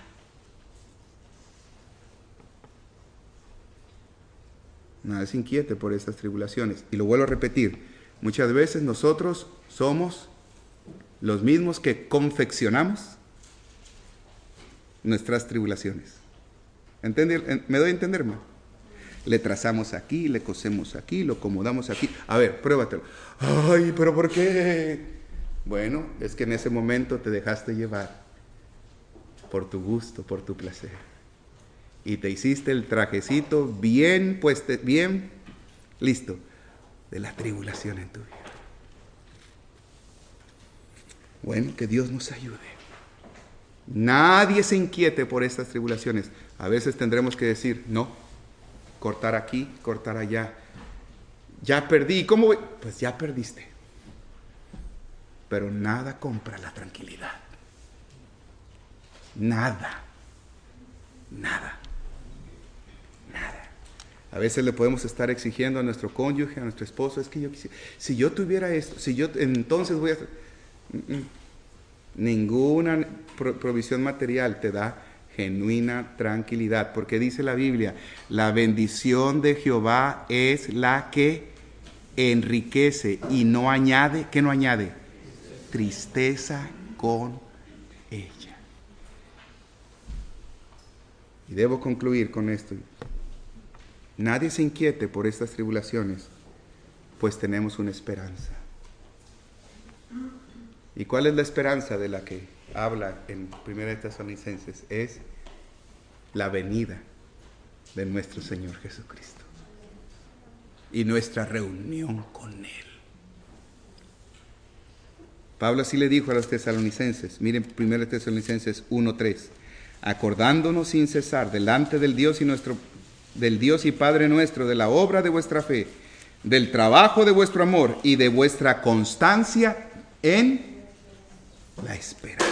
Nada se inquiete por estas tribulaciones. Y lo vuelvo a repetir, muchas veces nosotros somos los mismos que confeccionamos nuestras tribulaciones. ¿Entiende? ¿Me doy a entenderme? Le trazamos aquí, le cosemos aquí, lo acomodamos aquí. A ver, pruébatelo. Ay, ¿pero por qué? Bueno, es que en ese momento te dejaste llevar por tu gusto, por tu placer. Y te hiciste el trajecito bien puesto, bien listo de la tribulación en tu vida. Bueno, que Dios nos ayude. Nadie se inquiete por estas tribulaciones. A veces tendremos que decir, no, cortar aquí, cortar allá. Ya perdí. ¿Cómo voy? Pues ya perdiste. Pero nada compra la tranquilidad. Nada. Nada. Nada. A veces le podemos estar exigiendo a nuestro cónyuge, a nuestro esposo, es que yo quisiera, si yo tuviera esto, si yo, entonces voy a... Ninguna provisión material te da genuina tranquilidad, porque dice la Biblia, la bendición de Jehová es la que enriquece y no añade, ¿qué no añade? Tristeza con ella. Y debo concluir con esto. Nadie se inquiete por estas tribulaciones, pues tenemos una esperanza. ¿Y cuál es la esperanza de la que habla en Primera de Tesalonicenses? Es la venida de nuestro Señor Jesucristo y nuestra reunión con Él. Pablo así le dijo a los tesalonicenses, miren Primera de Tesalonicenses uno tres, acordándonos sin cesar delante del Dios y nuestro del Dios y Padre nuestro, de la obra de vuestra fe, del trabajo de vuestro amor y de vuestra constancia en la esperanza.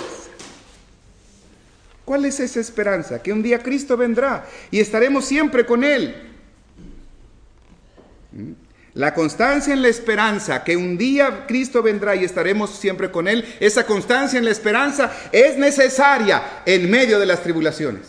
¿Cuál es esa esperanza? Que un día Cristo vendrá y estaremos siempre con Él. La constancia en la esperanza, que un día Cristo vendrá y estaremos siempre con Él, esa constancia en la esperanza es necesaria en medio de las tribulaciones.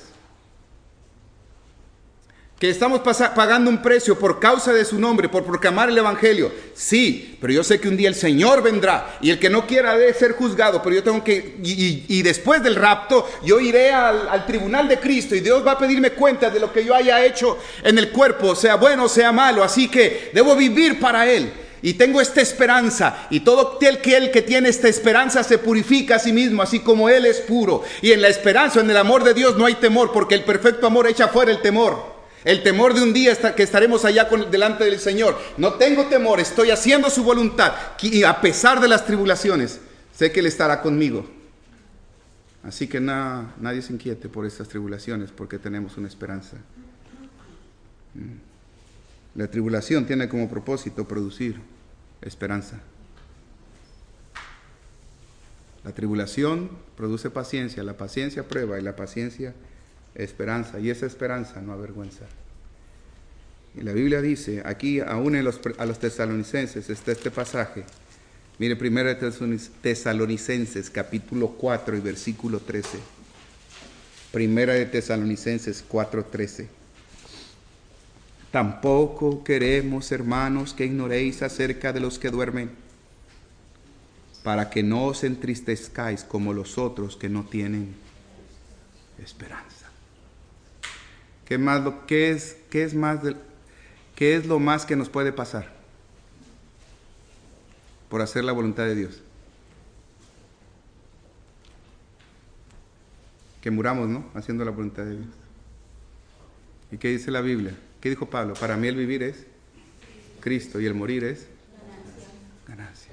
Que estamos pagando un precio por causa de su nombre, por proclamar el Evangelio. Sí, pero yo sé que un día el Señor vendrá y el que no quiera debe ser juzgado, pero yo tengo que, y, y, y después del rapto, yo iré al, al tribunal de Cristo y Dios va a pedirme cuenta de lo que yo haya hecho en el cuerpo, sea bueno o sea malo, así que debo vivir para Él. Y tengo esta esperanza, y todo aquel que, el que tiene esta esperanza se purifica a sí mismo, así como Él es puro. Y en la esperanza, en el amor de Dios no hay temor, porque el perfecto amor echa fuera el temor. El temor de un día que estaremos allá con, delante del Señor. No tengo temor, estoy haciendo su voluntad. Y a pesar de las tribulaciones, sé que Él estará conmigo. Así que na, nadie se inquiete por estas tribulaciones, porque tenemos una esperanza. La tribulación tiene como propósito producir esperanza. La tribulación produce paciencia, la paciencia prueba y la paciencia esperanza, y esa esperanza no avergüenza. Y la Biblia dice, aquí aún en los, a los tesalonicenses está este pasaje. Mire, primero de Tesalonicenses, capítulo cuatro y versículo trece. Primera de Tesalonicenses cuatro, trece. Tampoco queremos, hermanos, que ignoréis acerca de los que duermen, para que no os entristezcáis como los otros que no tienen esperanza. ¿Qué más lo qué es qué es más de, qué es lo más que nos puede pasar por hacer la voluntad de Dios? Que muramos, ¿no? Haciendo la voluntad de Dios. ¿Y qué dice la Biblia? ¿Qué dijo Pablo? Para mí el vivir es Cristo y el morir es ganancia.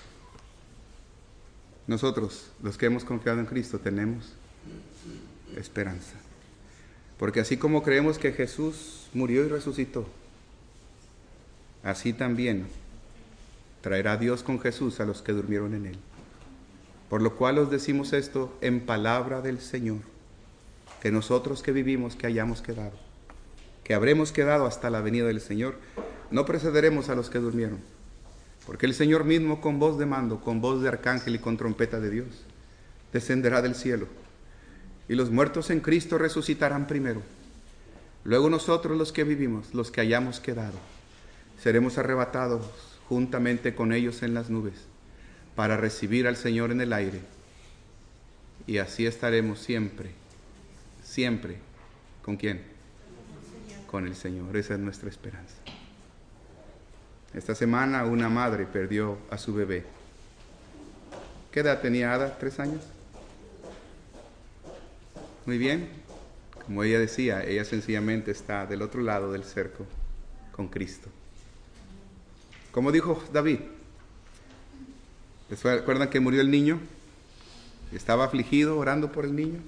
Nosotros, los que hemos confiado en Cristo, tenemos esperanza. Porque así como creemos que Jesús murió y resucitó, así también traerá Dios con Jesús a los que durmieron en Él. Por lo cual os decimos esto en palabra del Señor, que nosotros que vivimos, que hayamos quedado, que habremos quedado hasta la venida del Señor, no precederemos a los que durmieron. Porque el Señor mismo, con voz de mando, con voz de arcángel y con trompeta de Dios, descenderá del cielo. Y los muertos en Cristo resucitarán primero. Luego nosotros los que vivimos, los que hayamos quedado, seremos arrebatados juntamente con ellos en las nubes para recibir al Señor en el aire. Y así estaremos siempre, siempre. ¿Con quién? Con el Señor. Esa es nuestra esperanza. Esta semana una madre perdió a su bebé. ¿Qué edad tenía Ada? ¿Tres años? Muy bien, como ella decía, ella sencillamente está del otro lado del cerco con Cristo. Como dijo David, ¿se acuerdan que murió el niño? Estaba afligido orando por el niño.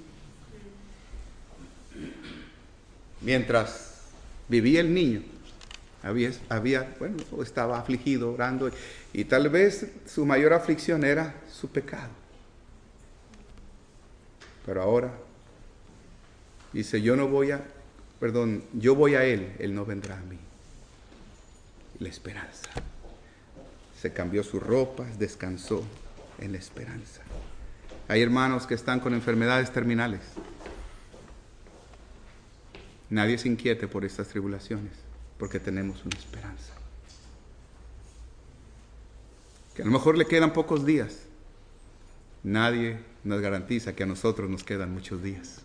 Mientras vivía el niño, había, había bueno, estaba afligido orando y, y tal vez su mayor aflicción era su pecado. Pero ahora dice, yo no voy a, perdón, yo voy a Él, Él no vendrá a mí. La esperanza. Se cambió sus ropas, descansó en la esperanza. Hay hermanos que están con enfermedades terminales. Nadie se inquiete por estas tribulaciones, porque tenemos una esperanza. Que a lo mejor le quedan pocos días. Nadie nos garantiza que a nosotros nos quedan muchos días.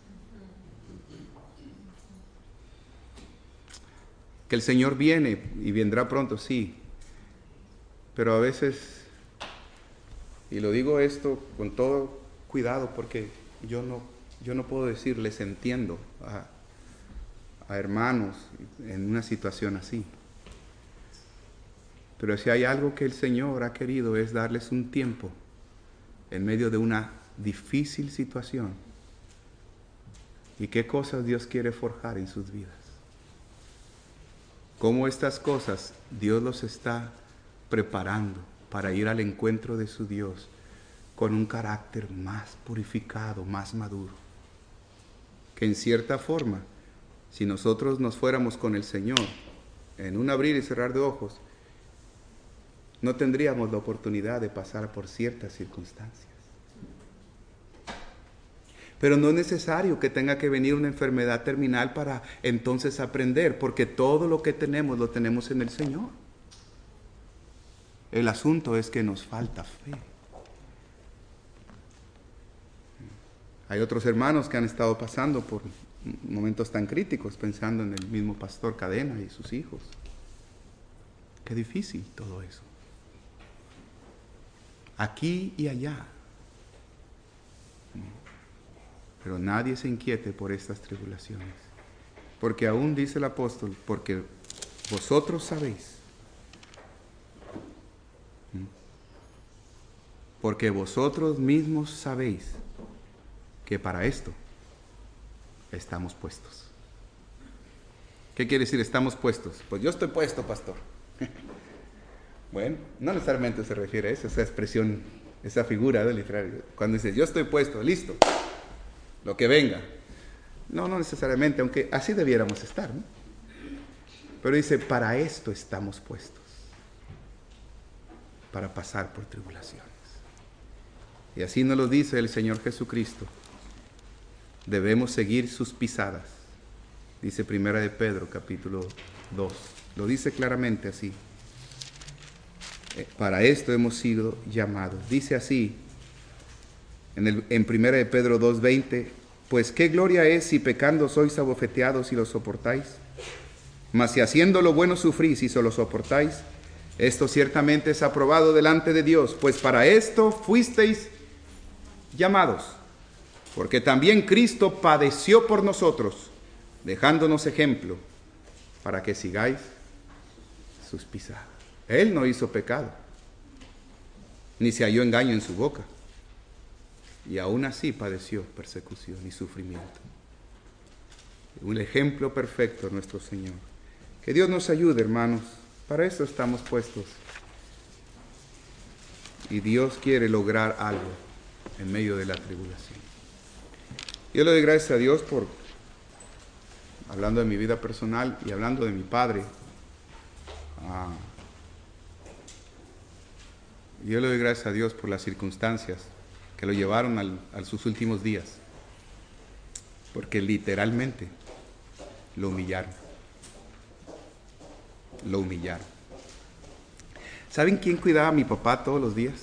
Que el Señor viene y vendrá pronto, sí. Pero a veces, y lo digo esto con todo cuidado, porque yo no, yo no puedo decirles entiendo a, a hermanos en una situación así. Pero si hay algo que el Señor ha querido es darles un tiempo en medio de una difícil situación. ¿Y qué cosas Dios quiere forjar en sus vidas? cómo estas cosas Dios los está preparando para ir al encuentro de su Dios con un carácter más purificado, más maduro. Que en cierta forma, si nosotros nos fuéramos con el Señor en un abrir y cerrar de ojos, no tendríamos la oportunidad de pasar por ciertas circunstancias. Pero no es necesario que tenga que venir una enfermedad terminal para entonces aprender, porque todo lo que tenemos lo tenemos en el Señor. El asunto es que nos falta fe. Hay otros hermanos que han estado pasando por momentos tan críticos, pensando en el mismo pastor Cadena y sus hijos. Qué difícil todo eso. Aquí y allá. Pero nadie se inquiete por estas tribulaciones. Porque aún dice el apóstol, porque vosotros sabéis. Porque vosotros mismos sabéis que para esto estamos puestos. ¿Qué quiere decir estamos puestos? Pues yo estoy puesto, pastor. Bueno, no necesariamente se refiere a eso, esa expresión, esa figura del literario. Cuando dice yo estoy puesto, listo, lo que venga. No, no necesariamente, aunque así debiéramos estar, ¿no? Pero dice, para esto estamos puestos, para pasar por tribulaciones. Y así nos lo dice el Señor Jesucristo. Debemos seguir sus pisadas. Dice Primera de Pedro, capítulo dos. Lo dice claramente así. Para esto hemos sido llamados. Dice así, en, el, en Primera de Pedro dos veinte, pues qué gloria es si pecando sois abofeteados y lo soportáis. Mas si haciendo lo bueno sufrís y se lo soportáis, esto ciertamente es aprobado delante de Dios, pues para esto fuisteis llamados, porque también Cristo padeció por nosotros, dejándonos ejemplo, para que sigáis sus pisadas. Él no hizo pecado, ni se halló engaño en su boca, y aún así padeció persecución y sufrimiento. Un ejemplo perfecto nuestro Señor. Que Dios nos ayude, hermanos, para eso estamos puestos. Y Dios quiere lograr algo en medio de la tribulación. Yo le doy gracias a Dios por, hablando de mi vida personal y hablando de mi padre, ah, yo le doy gracias a Dios por las circunstancias que lo llevaron al, a sus últimos días, porque literalmente lo humillaron, lo humillaron. ¿Saben quién cuidaba a mi papá todos los días?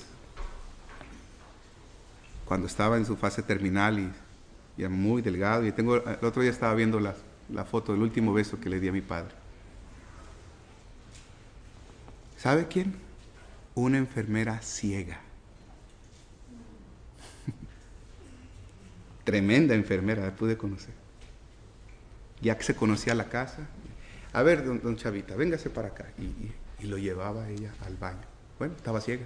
Cuando estaba en su fase terminal y ya muy delgado, y tengo, el otro día estaba viendo la, la foto del último beso que le di a mi padre. ¿Sabe quién? Una enfermera ciega. Tremenda enfermera, la pude conocer. Ya que se conocía la casa. A ver, don, don Chavita, véngase para acá. Y, y, y lo llevaba ella al baño. Bueno, estaba ciega.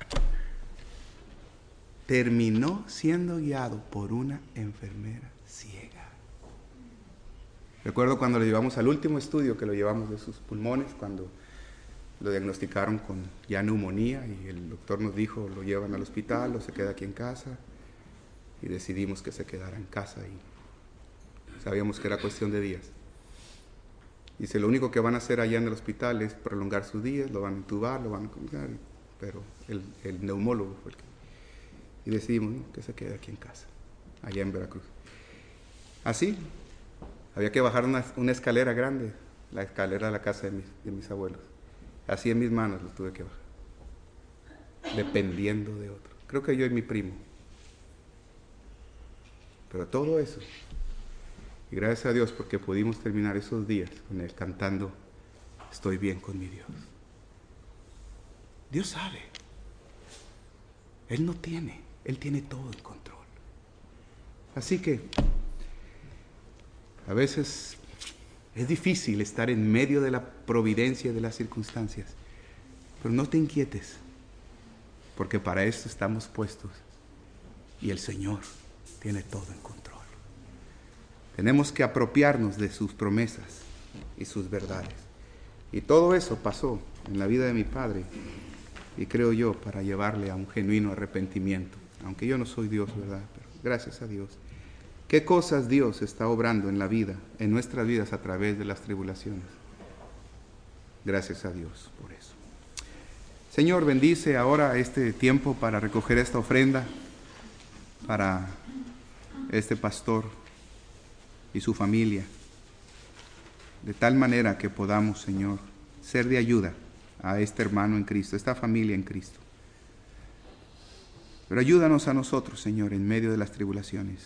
Terminó siendo guiado por una enfermera ciega. Recuerdo cuando lo llevamos al último estudio, que lo llevamos de sus pulmones, cuando lo diagnosticaron con ya neumonía, y el doctor nos dijo, lo llevan al hospital o se queda aquí en casa, y decidimos que se quedara en casa, y sabíamos que era cuestión de días. Dice, lo único que van a hacer allá en el hospital es prolongar sus días, lo van a intubar, lo van a colgar, pero el, el neumólogo fue el que... Y decidimos, ¿no?, que se quede aquí en casa, allá en Veracruz. Así, había que bajar una, una escalera grande, la escalera de la casa de mis, de mis abuelos. Así en mis manos lo tuve que bajar, dependiendo de otro. Creo que yo y mi primo. Pero todo eso, y gracias a Dios porque pudimos terminar esos días con él cantando, estoy bien con mi Dios. Dios sabe. Él no tiene, Él tiene todo en control. Así que, a veces es difícil estar en medio de la providencia de las circunstancias, pero no te inquietes, porque para esto estamos puestos y el Señor tiene todo en control. Tenemos que apropiarnos de sus promesas y sus verdades. Y todo eso pasó en la vida de mi padre, y creo yo, para llevarle a un genuino arrepentimiento. Aunque yo no soy Dios, ¿verdad? Pero gracias a Dios. ¿Qué cosas Dios está obrando en la vida, en nuestras vidas a través de las tribulaciones? Gracias a Dios por eso. Señor, bendice ahora este tiempo para recoger esta ofrenda para este pastor y su familia, de tal manera que podamos, Señor, ser de ayuda a este hermano en Cristo, esta familia en Cristo. Pero ayúdanos a nosotros, Señor, en medio de las tribulaciones.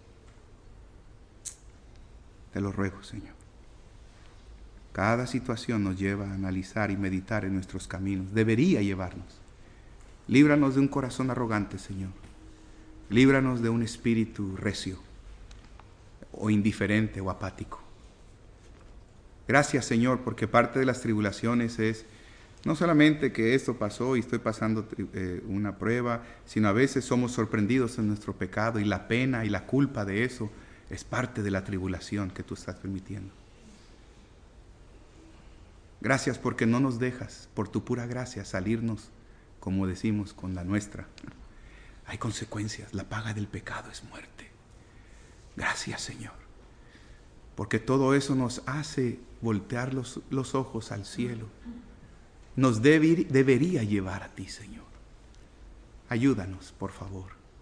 Te lo ruego, Señor. Cada situación nos lleva a analizar y meditar en nuestros caminos. Debería llevarnos. Líbranos de un corazón arrogante, Señor. Líbranos de un espíritu recio, o indiferente, o apático. Gracias, Señor, porque parte de las tribulaciones es no solamente que esto pasó y estoy pasando eh, una prueba, sino a veces somos sorprendidos en nuestro pecado, y la pena y la culpa de eso es parte de la tribulación que tú estás permitiendo. Gracias porque no nos dejas, por tu pura gracia, salirnos, como decimos, con la nuestra. Hay consecuencias, la paga del pecado es muerte. Gracias, Señor, porque todo eso nos hace voltear los, los ojos al cielo. Nos debe, debería llevar a ti, Señor. Ayúdanos, por favor,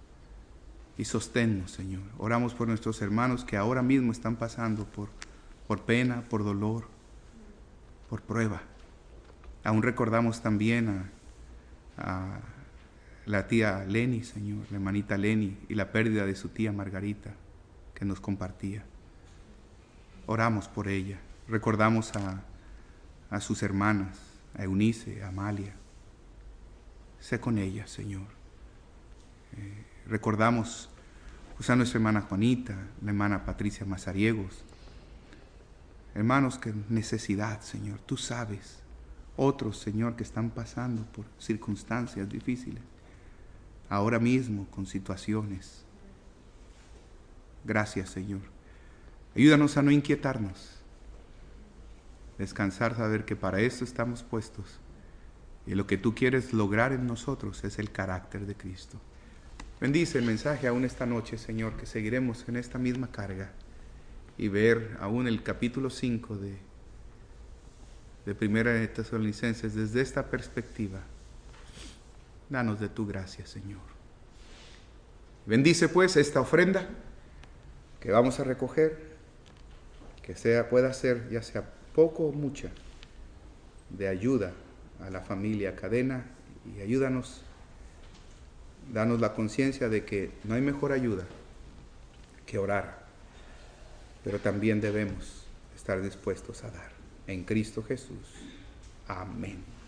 y sosténnos, Señor. Oramos por nuestros hermanos que ahora mismo están pasando por, por pena, por dolor, por prueba. Aún recordamos también a, a la tía Leni, Señor, la hermanita Leni, y la pérdida de su tía Margarita, que nos compartía. Oramos por ella. Recordamos a, a sus hermanas, a Eunice, a Amalia. Sé con ella, Señor. Eh, recordamos pues, a nuestra hermana Juanita, la hermana Patricia Mazariegos. Hermanos, que necesidad, Señor, tú sabes. Otros, Señor, que están pasando por circunstancias difíciles, ahora mismo con situaciones. Gracias, Señor. Ayúdanos a no inquietarnos. Descansar, saber que para esto estamos puestos. Y lo que tú quieres lograr en nosotros es el carácter de Cristo. Bendice el mensaje aún esta noche, Señor, que seguiremos en esta misma carga y ver aún el capítulo cinco de, de Primera de Tesalonicenses desde esta perspectiva. Danos de tu gracia, Señor. Bendice pues esta ofrenda que vamos a recoger, que sea, pueda ser ya sea poco o mucha, de ayuda a la familia Cadena, y ayúdanos, danos la conciencia de que no hay mejor ayuda que orar, pero también debemos estar dispuestos a dar. En Cristo Jesús. Amén.